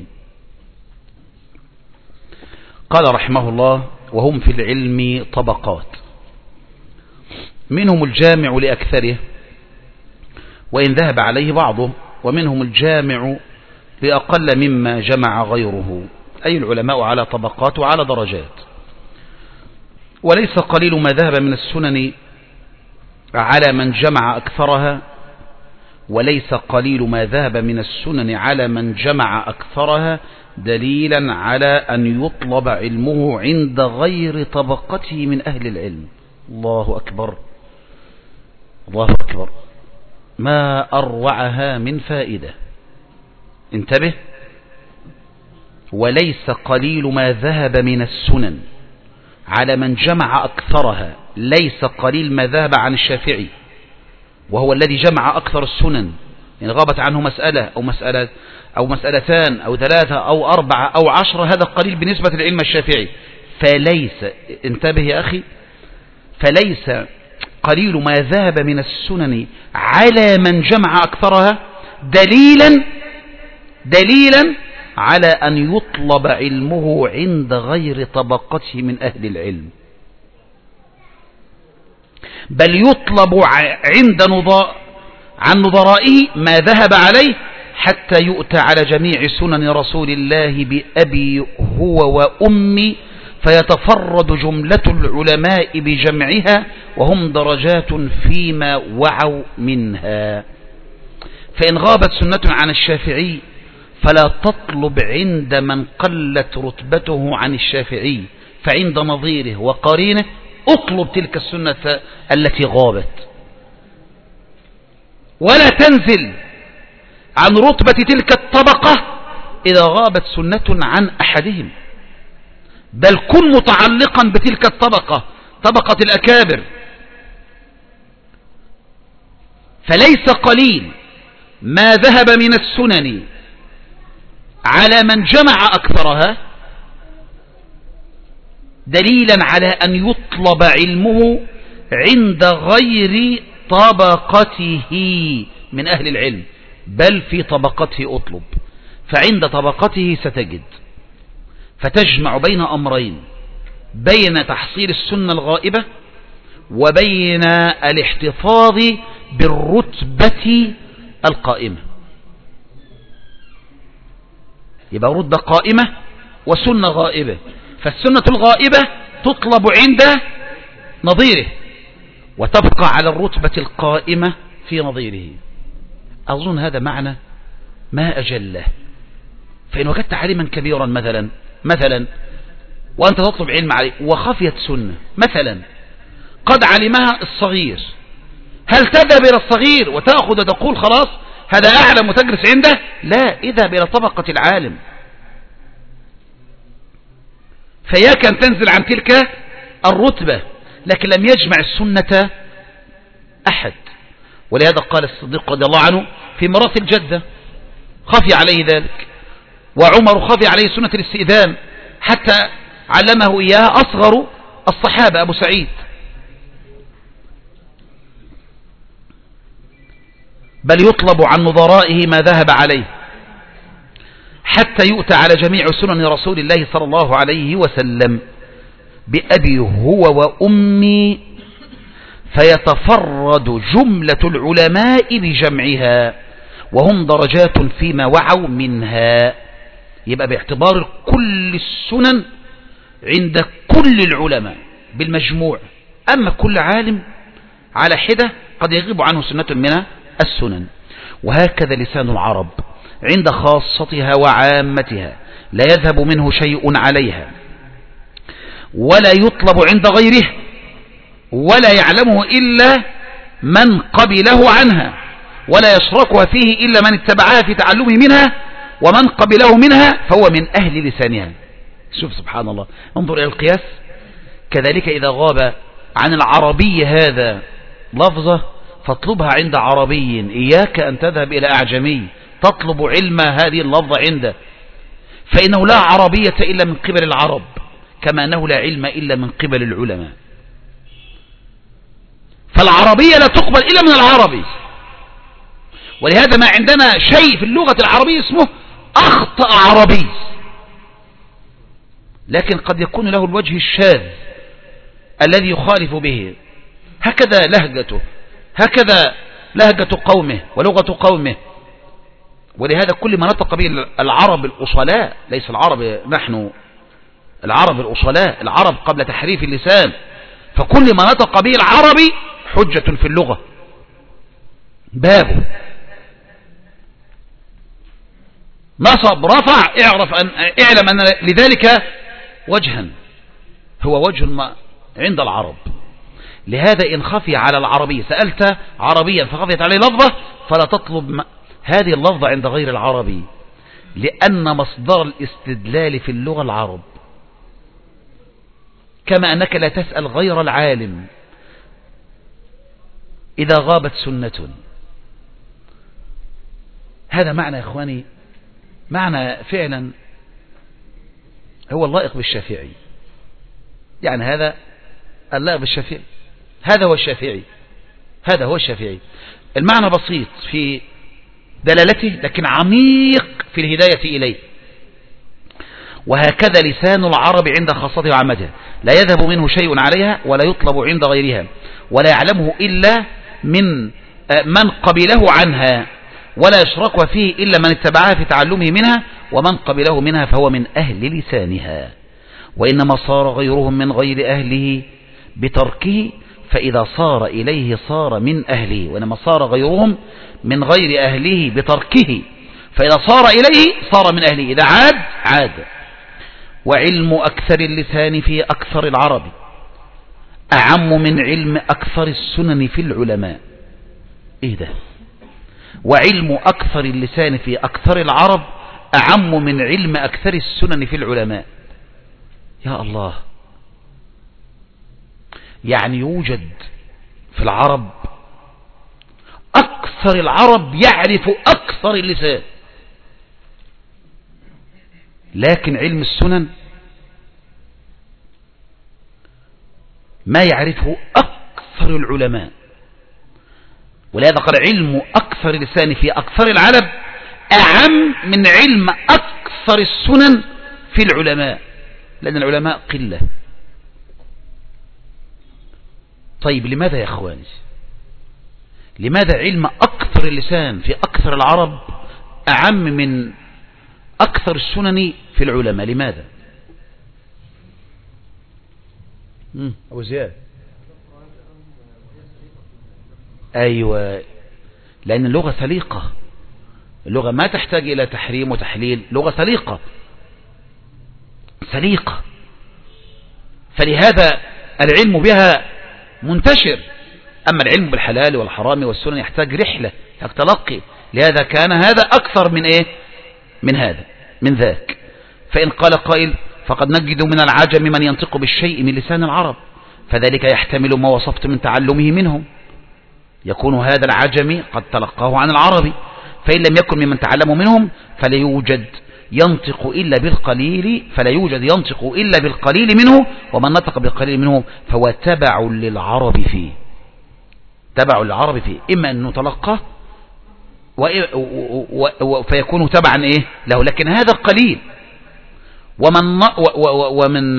قال رحمه الله: وهم في العلم طبقات، منهم الجامع لأكثره وإن ذهب عليه بعضه، ومنهم الجامع لأقل مما جمع غيره. أي العلماء على طبقات وعلى درجات. وليس قليل ما ذهب من السنن على من جمع أكثرها، وليس قليل ما ذهب من السنن على من جمع أكثرها دليلا على أن يطلب علمه عند غير طبقته من أهل العلم. الله أكبر، الله أكبر، ما أروعها من فائدة. انتبه، وليس قليل ما ذهب من السنن على من جمع أكثرها. ليس قليل ما ذهب عن الشافعي وهو الذي جمع أكثر السنن، إن غابت عنه مسألة أو مسألة أو مسألتان أو ثلاثة أو أربعة أو عشرة، هذا قليل بالنسبة للعلم الشافعي. فليس، انتبه يا أخي، فليس قليل ما ذهب من السنن على من جمع أكثرها دليلا دليلا على أن يطلب علمه عند غير طبقته من أهل العلم، بل يطلب عند نظر عن نظرائه ما ذهب عليه، حتى يؤتى على جميع سنن رسول الله بأبي هو وأمي، فيتفرد جملة العلماء بجمعها، وهم درجات فيما وعوا منها. فإن غابت سنة عن الشافعي فلا تطلب عند من قلت رتبته عن الشافعي، فعند نظيره وقرينه اطلب تلك السنة التي غابت، ولا تنزل عن رتبة تلك الطبقة إذا غابت سنة عن أحدهم، بل كن متعلقا بتلك الطبقة، طبقة الأكابر. فليس قليل ما ذهب من السنن على من جمع أكثرها دليلا على أن يطلب علمه عند غير طبقته من أهل العلم، بل في طبقته أطلب. فعند طبقته ستجد، فتجمع بين أمرين، بين تحصيل السنة الغائبة وبين الاحتفاظ بالرتبة القائمة. يبقى رتبة قائمة وسنة غائبة، فالسنة الغائبة تطلب عند نظيره وتبقى على الرتبة القائمة في نظيره. أظن هذا معنى ما أجله. فإن وجدت عالما كبيرا مثلا مثلا وأنت تطلب علم عليه وخفيت سنة مثلا قد علمها الصغير، هل تذهب إلى الصغير وتأخذ وتقول خلاص هذا أعلم وتجلس عنده؟ لا، اذهب إلى طبقة العالم، فياك أن تنزل عن تلك الرتبة، لكن لم يجمع السنة أحد. ولهذا قال الصديق رضي الله عنه في ميراث الجدة خفي عليه ذلك، وعمر خفي عليه سنة الاستئذان حتى علمه إياها أصغر الصحابة أبو سعيد. بل يطلب عن نظرائه ما ذهب عليه حتى يؤتى على جميع سنن رسول الله صلى الله عليه وسلم بأبي هو وأمي، فيتفرد جملة العلماء بجمعها وهم درجات فيما وعوا منها. يبقى باعتبار كل السنن عند كل العلماء بالمجموع، أما كل عالم على حدة قد يغيب عنه سنة من السنن. وهكذا لسان العرب عند خاصتها وعامتها لا يذهب منه شيء عليها ولا يطلب عند غيره ولا يعلمه إلا من قبله عنها ولا يشركها فيه إلا من اتبعها في تعلمه منها، ومن قبله منها فهو من أهل لسانها. شوف سبحان الله، انظر إلى القياس. كذلك إذا غاب عن العربي هذا لفظة فاطلبها عند عربي، إياك أن تذهب إلى أعجمي تطلب علم هذه اللفظة عنده، فإنه لا عربية إلا من قبل العرب، كما أنه لا علم إلا من قبل العلماء. فالعربية لا تقبل إلا من العربي، ولهذا ما عندنا شيء في اللغة العربية اسمه أخطأ عربي، لكن قد يكون له الوجه الشاذ الذي يخالف به، هكذا لهجته، هكذا لهجة قومه ولغة قومه. ولهذا كل ما نطق به العرب الأصلاء، ليس العرب نحن، العرب الأصلاء، العرب قبل تحريف اللسان، فكل ما نطق به العربي حجة في اللغة بابه. نصب رفع اعرف أن اعلم أن لذلك وجها هو وجه ما عند العرب. لهذا إن خفي على العربي، سألت عربيا فخفيت عليه لفظة، فلا تطلب هذه اللفظة عند غير العربي، لأن مصدر الاستدلال في اللغة العرب، كما أنك لا تسأل غير العالم إذا غابت سنة. هذا معنى يا إخواني، معنى فعلا هو اللائق بالشافعي، يعني هذا اللائق بالشافعي، هذا هو الشافعي، هذا هو الشافعي. المعنى بسيط في دلالته لكن عميق في الهداية إليه. وهكذا لسان العرب عند خاصته وعامتها لا يذهب منه شيء عليها ولا يطلب عند غيرها ولا يعلمه إلا من من قبله عنها ولا يشرك فيه إلا من اتبعها في تعلمه منها، ومن قبله منها فهو من أهل لسانها. وإنما صار غيرهم من غير أهله بتركه، فإذا صار إليه صار من أهله. وإنما صار غيرهم من غير أهله بتركه، فإذا صار إليه صار من أهله، إذا عاد عاد. وعلم أكثر اللسان في أكثر العرب أعم من علم أكثر السنن في العلماء. إيه ده؟ وعلم أكثر اللسان في أكثر العرب أعم من علم أكثر السنن في العلماء. يا الله، يعني يوجد في العرب أكثر العرب يعرف أكثر اللسان، لكن علم السنن ما يعرفه أكثر العلماء. ولهذا قال علم أكثر اللسان في أكثر العرب أعم من علم أكثر السنن في العلماء، لأن العلماء قلة. طيب لماذا يا أخواني؟ لماذا علم أكثر اللسان في أكثر العرب أعم من أكثر السنن في العلماء؟ لماذا؟ أبو زياد. أيوة، لأن اللغة سليقة، اللغة ما تحتاج إلى تحريم وتحليل، لغة سليقة سليقة، فلهذا العلم بها منتشر. أما العلم بالحلال والحرام والسنن يحتاج رحلة، يحتاج تلقي. لهذا كان هذا أكثر من إيه؟ من هذا من ذاك. فإن قال قائل فقد نجد من العجم من ينطق بالشيء من لسان العرب، فذلك يحتمل ما وصفت من تعلمه منهم، يكون هذا العجمي قد تلقاه عن العربي، فإن لم يكن ممن تعلمه منهم فلا يوجد ينطق إلا بالقليل فلا يوجد ينطق إلا بالقليل منه، ومن نطق بالقليل منه فهو تبع للعرب فيه، تبع للعرب فيه، إما أنه تلقاه فيكون تبعا إيه له، لكن هذا قليل. ومن ومن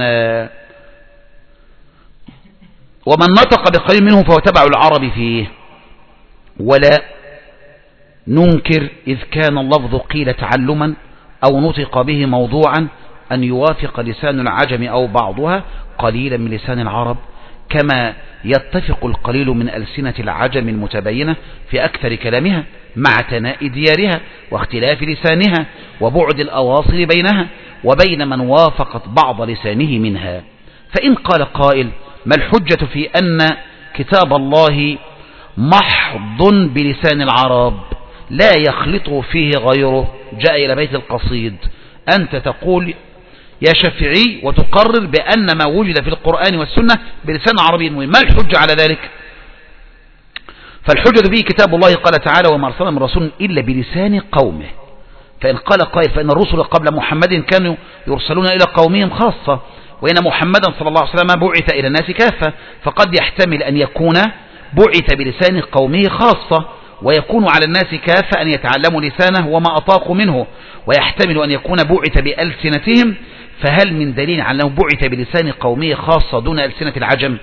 ومن نطق بقليل منه فهو تبع العرب فيه. ولا ننكر إذ كان اللفظ قيل تعلما أو نطق به موضوعا أن يوافق لسان العجم أو بعضها قليلا من لسان العرب، كما يتفق القليل من ألسنة العجم المتبينة في أكثر كلامها مع تناء ديارها واختلاف لسانها وبعد الأواصر بينها وبين من وافقت بعض لسانه منها. فإن قال قائل ما الحجة في أن كتاب الله محض بلسان العرب لا يخلطه فيه غيره، جاء إلى بيت القصيد، أنت تقول يا شافعي وتقرر بأن ما وجد في القرآن والسنة بلسان عربي مهم، ما الحجة على ذلك؟ فالحجة به كتاب الله، قال تعالى وما أرسلنا من رسول إلا بلسان قومه. فإن قال قائل فإن الرسل قبل محمد كانوا يرسلون إلى قومهم خاصة، وإن محمدا صلى الله عليه وسلم بعث إلى الناس كافة، فقد يحتمل أن يكون بعث بلسان قومه خاصة، ويكون على الناس كافة أن يتعلموا لسانه وما أطاقوا منه، ويحتمل أن يكون بعث بألسنتهم، فهل من دليل على أنه بعث بلسان قومه خاصة دون ألسنة العجم؟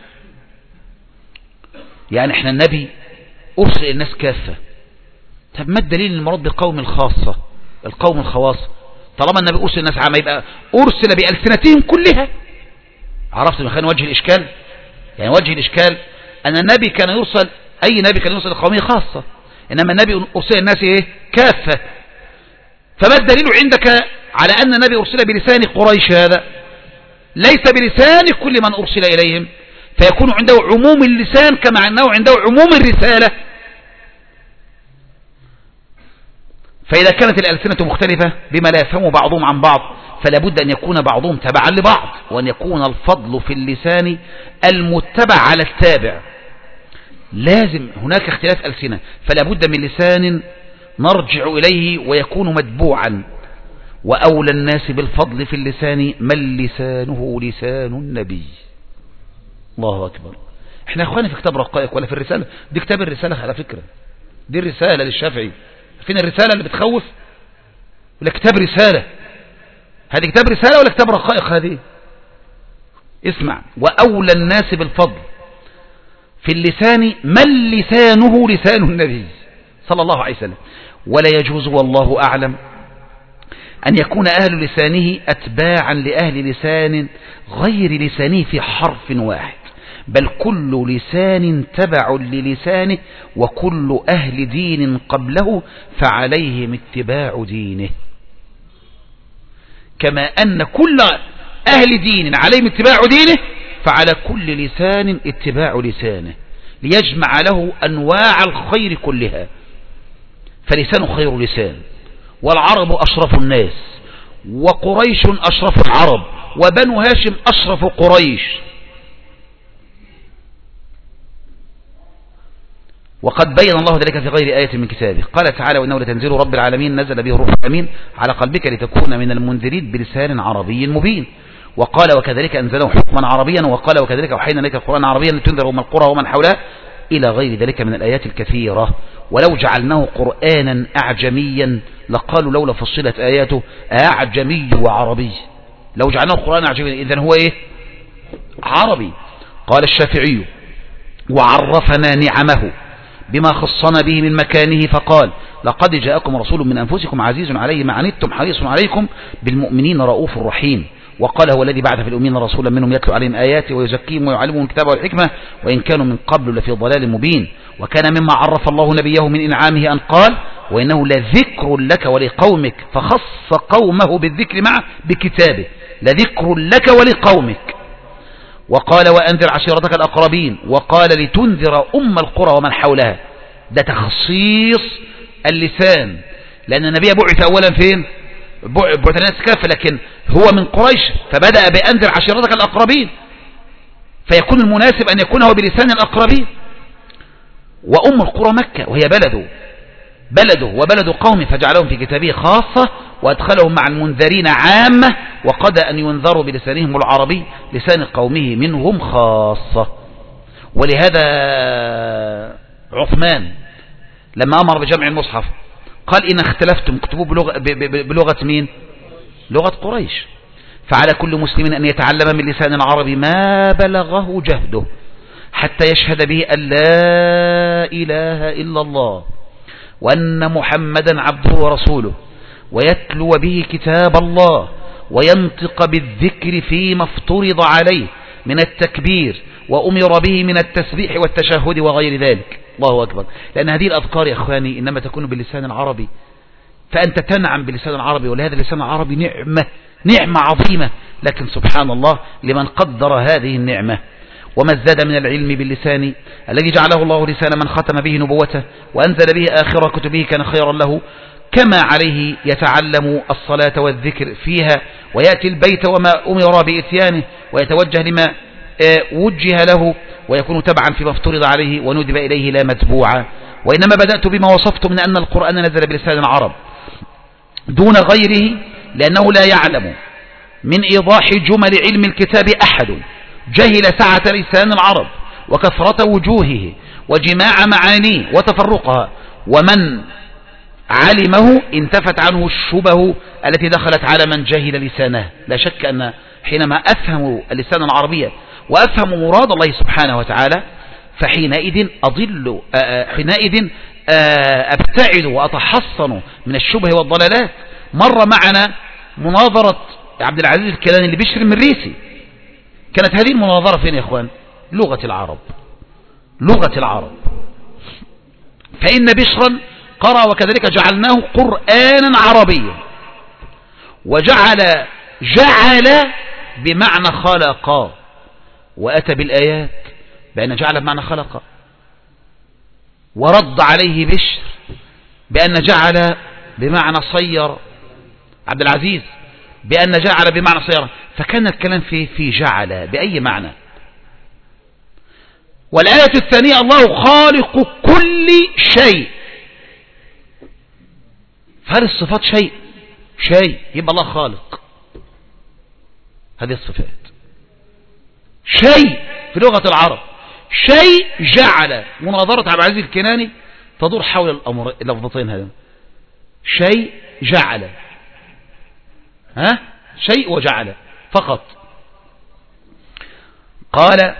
يعني احنا النبي أرسل إلى الناس كافة، طب ما الدليل المراد بقوم الخاصة القوم الخواص؟ طالما النبي أرسل الناس عامة يبقى أرسل بألسنتهم كلها. عرفت مخان وجه الإشكال؟ يعني وجه الإشكال أن النبي كان يرسل، أي نبي كان يرسل لقومه خاصة، إنما النبي أرسل الناس إيه؟ كافة. فما الدليل عندك على أن النبي أرسل بلسان قريش؟ هذا ليس بلسان كل من أرسل إليهم، فيكون عنده عموم اللسان كما أنه عنده عموم الرسالة. فإذا كانت الألسنة مختلفة بما لا يفهم بعضهم عن بعض، فلا بد أن يكون بعضهم تبعا لبعض، وأن يكون الفضل في اللسان المتبع على التابع. لازم هناك اختلاف ألسنة، فلا بد من لسان نرجع إليه ويكون متبوعا. وأولى الناس بالفضل في اللسان من لسانه لسان النبي. الله أكبر. احنا اخواني في كتاب رقائق ولا في الرسالة؟ دي كتاب الرسالة على فكرة، دي الرسالة للشافعي. فين الرسالة اللي بتخوف؟ ولا كتاب رسالة؟ هذه كتاب رسالة ولا كتاب رقائق؟ هذه اسمع، وأولى الناس بالفضل في اللسان من لسانه لسان النبي صلى الله عليه وسلم. ولا يجوز والله أعلم أن يكون أهل لسانه أتباعا لأهل لسان غير لسانه في حرف واحد، بل كل لسان تبع للسانه وكل أهل دين قبله فعليهم اتباع دينه. كما أن كل أهل دين عليهم اتباع دينه فعلى كل لسان اتباع لسانه ليجمع له أنواع الخير كلها. فلسان خير لسان، والعرب أشرف الناس، وقريش أشرف العرب، وبنو هاشم أشرف قريش. وقد بين الله ذلك في غير آية من كتابه. قال تعالى: وإنه لتنزيل رب العالمين نزل به روح الأمين على قلبك لتكون من المنذرين بلسان عربي مبين. وقال: وكذلك أنزله حكما عربيا. وقال: وكذلك أوحينا إليك القرآن عربيا لتنذر أم القرى ومن حولها إلى غير ذلك من الآيات الكثيرة. ولو جعلناه قرآنا أعجميا لقالوا لولا فصلت آياته أعجمي وعربي. لو جعلناه قرآنا أعجميا إذن هو إيه؟ عربي. قال الشافعي: وعرفنا نعمه بما خصنا به من مكانه فقال: لقد جاءكم رسول من أنفسكم عزيز عليه ما عنتم حريص عليكم بالمؤمنين رؤوف رحيم. وقال: هو الذي بعث في الأمين رسولا منهم يتلو عليهم آياته ويزكيهم ويعلمهم الكتاب والحكمة وإن كانوا من قبل لفي ضلال مبين. وكان مما عرف الله نبيه من إنعامه أن قال: وإنه لذكر لك ولقومك، فخص قومه بالذكر معه بكتابه، لذكر لك ولقومك. وقال: وأنذر عشيرتك الأقربين. وقال: لتنذر أم القرى ومن حولها. ده تخصيص اللسان، لأن النبي بعث أولا فين؟ بعث الناس كافة، لكن هو من قريش فبدأ بأنذر عشيرتك الأقربين، فيكون المناسب أن يكون هو بلسان الأقربين. وأم القرى مكة وهي بلده بلده وبلد قومه فجعلهم في كتابه خاصة وأدخلهم مع المنذرين عامة، وقد أن ينذروا بلسانهم العربي لسان قومه منهم خاصة. ولهذا عثمان لما أمر بجمع المصحف قال: إن اختلفتم اكتبوه بلغة, بلغة مين؟ لغة قريش. فعلى كل مسلم أن يتعلم من لسان العربي ما بلغه جهده حتى يشهد به أن لا إله إلا الله وأن محمدا عبده ورسوله، ويتلو به كتاب الله، وينطق بالذكر فيما افترض عليه من التكبير وأمر به من التسبيح والتشهد وغير ذلك. الله أكبر. لأن هذه الأذكار يا أخواني إنما تكون باللسان العربي، فأنت تنعم باللسان العربي، ولهذا اللسان العربي نعمة نعمة عظيمة، لكن سبحان الله لمن قدر هذه النعمة. وما ازداد من العلم باللسان الذي جعله الله لسان من ختم به نبوته وأنزل به آخر كتبه كان خيرا له، كما عليه يتعلم الصلاة والذكر فيها، ويأتي البيت وما أمر بإتيانه، ويتوجه لما وجه له، ويكون تبعا فيما افترض عليه وندب إليه لا متبوعا. وإنما بدأت بما وصفت من أن القرآن نزل بلسان العرب دون غيره، لأنه لا يعلم من إيضاح جمل علم الكتاب أحد جهل سعة لسان العرب وكثرة وجوهه وجماع معانيه وتفرقها، ومن علمه انتفت عنه الشبه التي دخلت على من جهل لسانه. لا شك أن حينما أفهم اللسان العربية وأفهم مراد الله سبحانه وتعالى فحينئذ أضل حينئذ أبتعد وأتحصن من الشبه والضلالات. مر معنا مناظرة عبد العزيز الكيلاني لبشر المريسي، كانت هذه المناظرة فين يا إخوان؟ لغة العرب لغة العرب فإن بشرا قرأ: وكذلك جعلناه قرآنا عربيا. وجعل جعل بمعنى خلق، وأتى بالآيات بأن جعل بمعنى خلق، ورد عليه بشر بأن جعل بمعنى صير عبد العزيز بأن جعل بمعنى صير. فكان الكلام في في جعل بأي معنى. والآية الثانية: الله خالق كل شيء. فهل الصفات شيء شيء يبقى الله خالق، هذه الصفات شيء في لغة العرب. شيء جعل. مناظرة عبد العزيز الكناني تدور حول الأمر اللفظتين هذا، شيء جعل، ها شيء وجعل فقط. قال: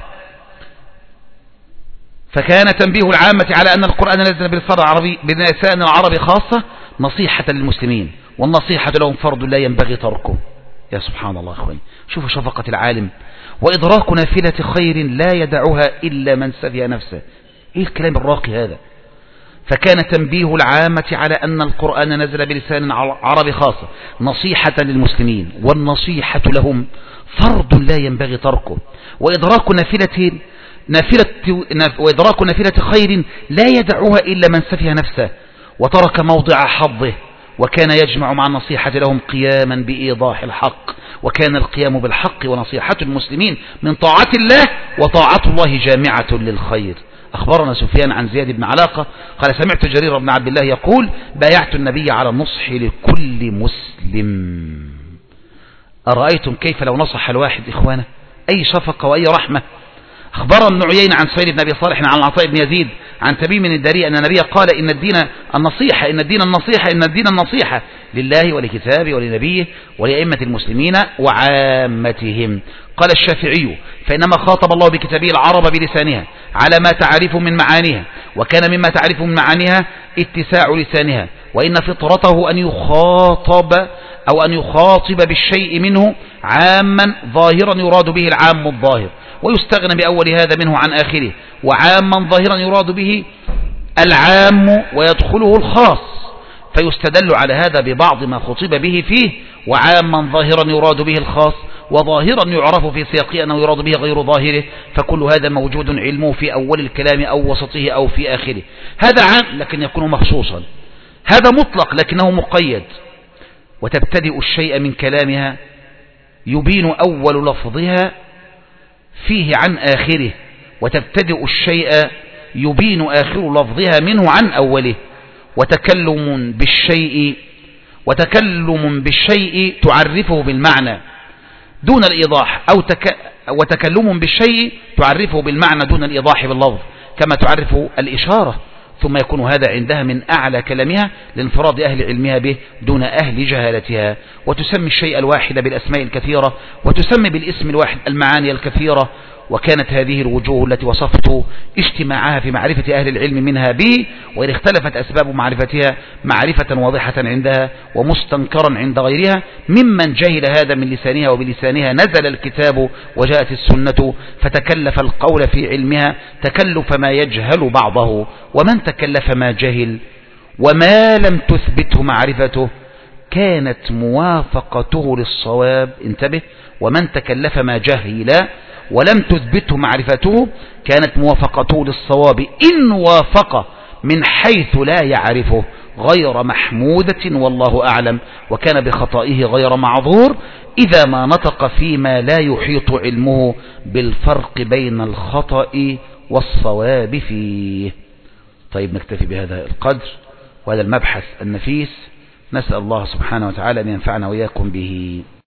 فكان تنبيه العامة على أن القرآن نزل بلسان العربي بلسان العربي خاصة نصيحة للمسلمين، والنصيحة لهم فرض لا ينبغي تركه. يا سبحان الله أخواني، شوفوا شفقة العالم. وإدراك نافلة خير لا يدعها إلا من سفي نفسه. إيه الكلام الراقي هذا؟ فكان تنبيه العامة على أن القرآن نزل بلسان عربي خاصة نصيحة للمسلمين، والنصيحة لهم فرض لا ينبغي تركه. وإدراك نافلة نافلة وإدراك نافلة خير لا يدعها إلا من سفه نفسه وترك موضع حظه، وكان يجمع مع النصيحة لهم قياما بإيضاح الحق، وكان القيام بالحق ونصيحة المسلمين من طاعة الله، وطاعة الله جامعة للخير. أخبرنا سفيان عن زياد بن علاقة قال سمعت جرير بن عبد الله يقول بايعت النبي على النصح لكل مسلم. أرأيتم كيف لو نصح الواحد إخوانا؟ أي شفقة وأي رحمة. أخبرنا ابن عيينة عن سهيل بن أبي صالح عن عطاء بن يزيد عن تميم الداري أن النبي قال إن الدين النصيحة إن الدين النصيحة إن الدين النصيحة لله ولكتابه ولنبيه ولأئمة المسلمين وعامتهم. قال الشافعي فإنما خاطب الله بكتابه العرب بلسانها على ما تعرف من معانيها، وكان مما تعرف من معانيها اتساع لسانها، وإن فطرته أن يخاطب أو أن يخاطب بالشيء منه عاما ظاهرا يراد به العام الظاهر، ويستغنى بأول هذا منه عن آخره، وعاما ظاهرا يراد به العام ويدخله الخاص، فيستدل على هذا ببعض ما خطب به فيه، وعاما ظاهرا يراد به الخاص، وظاهرا يعرف في سياقه أنه يراد به غير ظاهره، فكل هذا موجود علمه في أول الكلام أو وسطه أو في آخره. هذا عام لكن يكون مخصوصا، هذا مطلق لكنه مقيد. وتبتدئ الشيء من كلامها يبين أول لفظها فيه عن آخره، وتبتدئ الشيء يبين آخر لفظها منه عن أوله. وتكلم بالشيء وتكلم بالشيء تعرفه بالمعنى دون الإيضاح، أو تك وتكلم بالشيء تعرفه بالمعنى دون الإيضاح باللفظ، كما تعرف الإشارة، ثم يكون هذا عندها من أعلى كلامها لانفراد أهل علمها به دون أهل جهالتها. وتسمي الشيء الواحد بالأسماء الكثيرة، وتسمي بالاسم الواحد المعاني الكثيرة. وكانت هذه الوجوه التي وصفت اجتماعها في معرفة أهل العلم منها به، وإن اختلفت أسباب معرفتها معرفة واضحة عندها ومستنكرا عند غيرها ممن جهل هذا من لسانها، وبلسانها نزل الكتاب وجاءت السنة، فتكلف القول في علمها تكلف ما يجهل بعضه. ومن تكلف ما جهل وما لم تثبته معرفته كانت موافقته للصواب. انتبه، ومن تكلف ما جهل ولم تثبته معرفته كانت موافقته للصواب إن وافق من حيث لا يعرفه غير محمودة والله أعلم، وكان بخطئه غير معذور إذا ما نطق فيما لا يحيط علمه بالفرق بين الخطأ والصواب فيه. طيب نكتفي بهذا القدر وهذا المبحث النفيس، نسأل الله سبحانه وتعالى أن ينفعنا وإياكم به.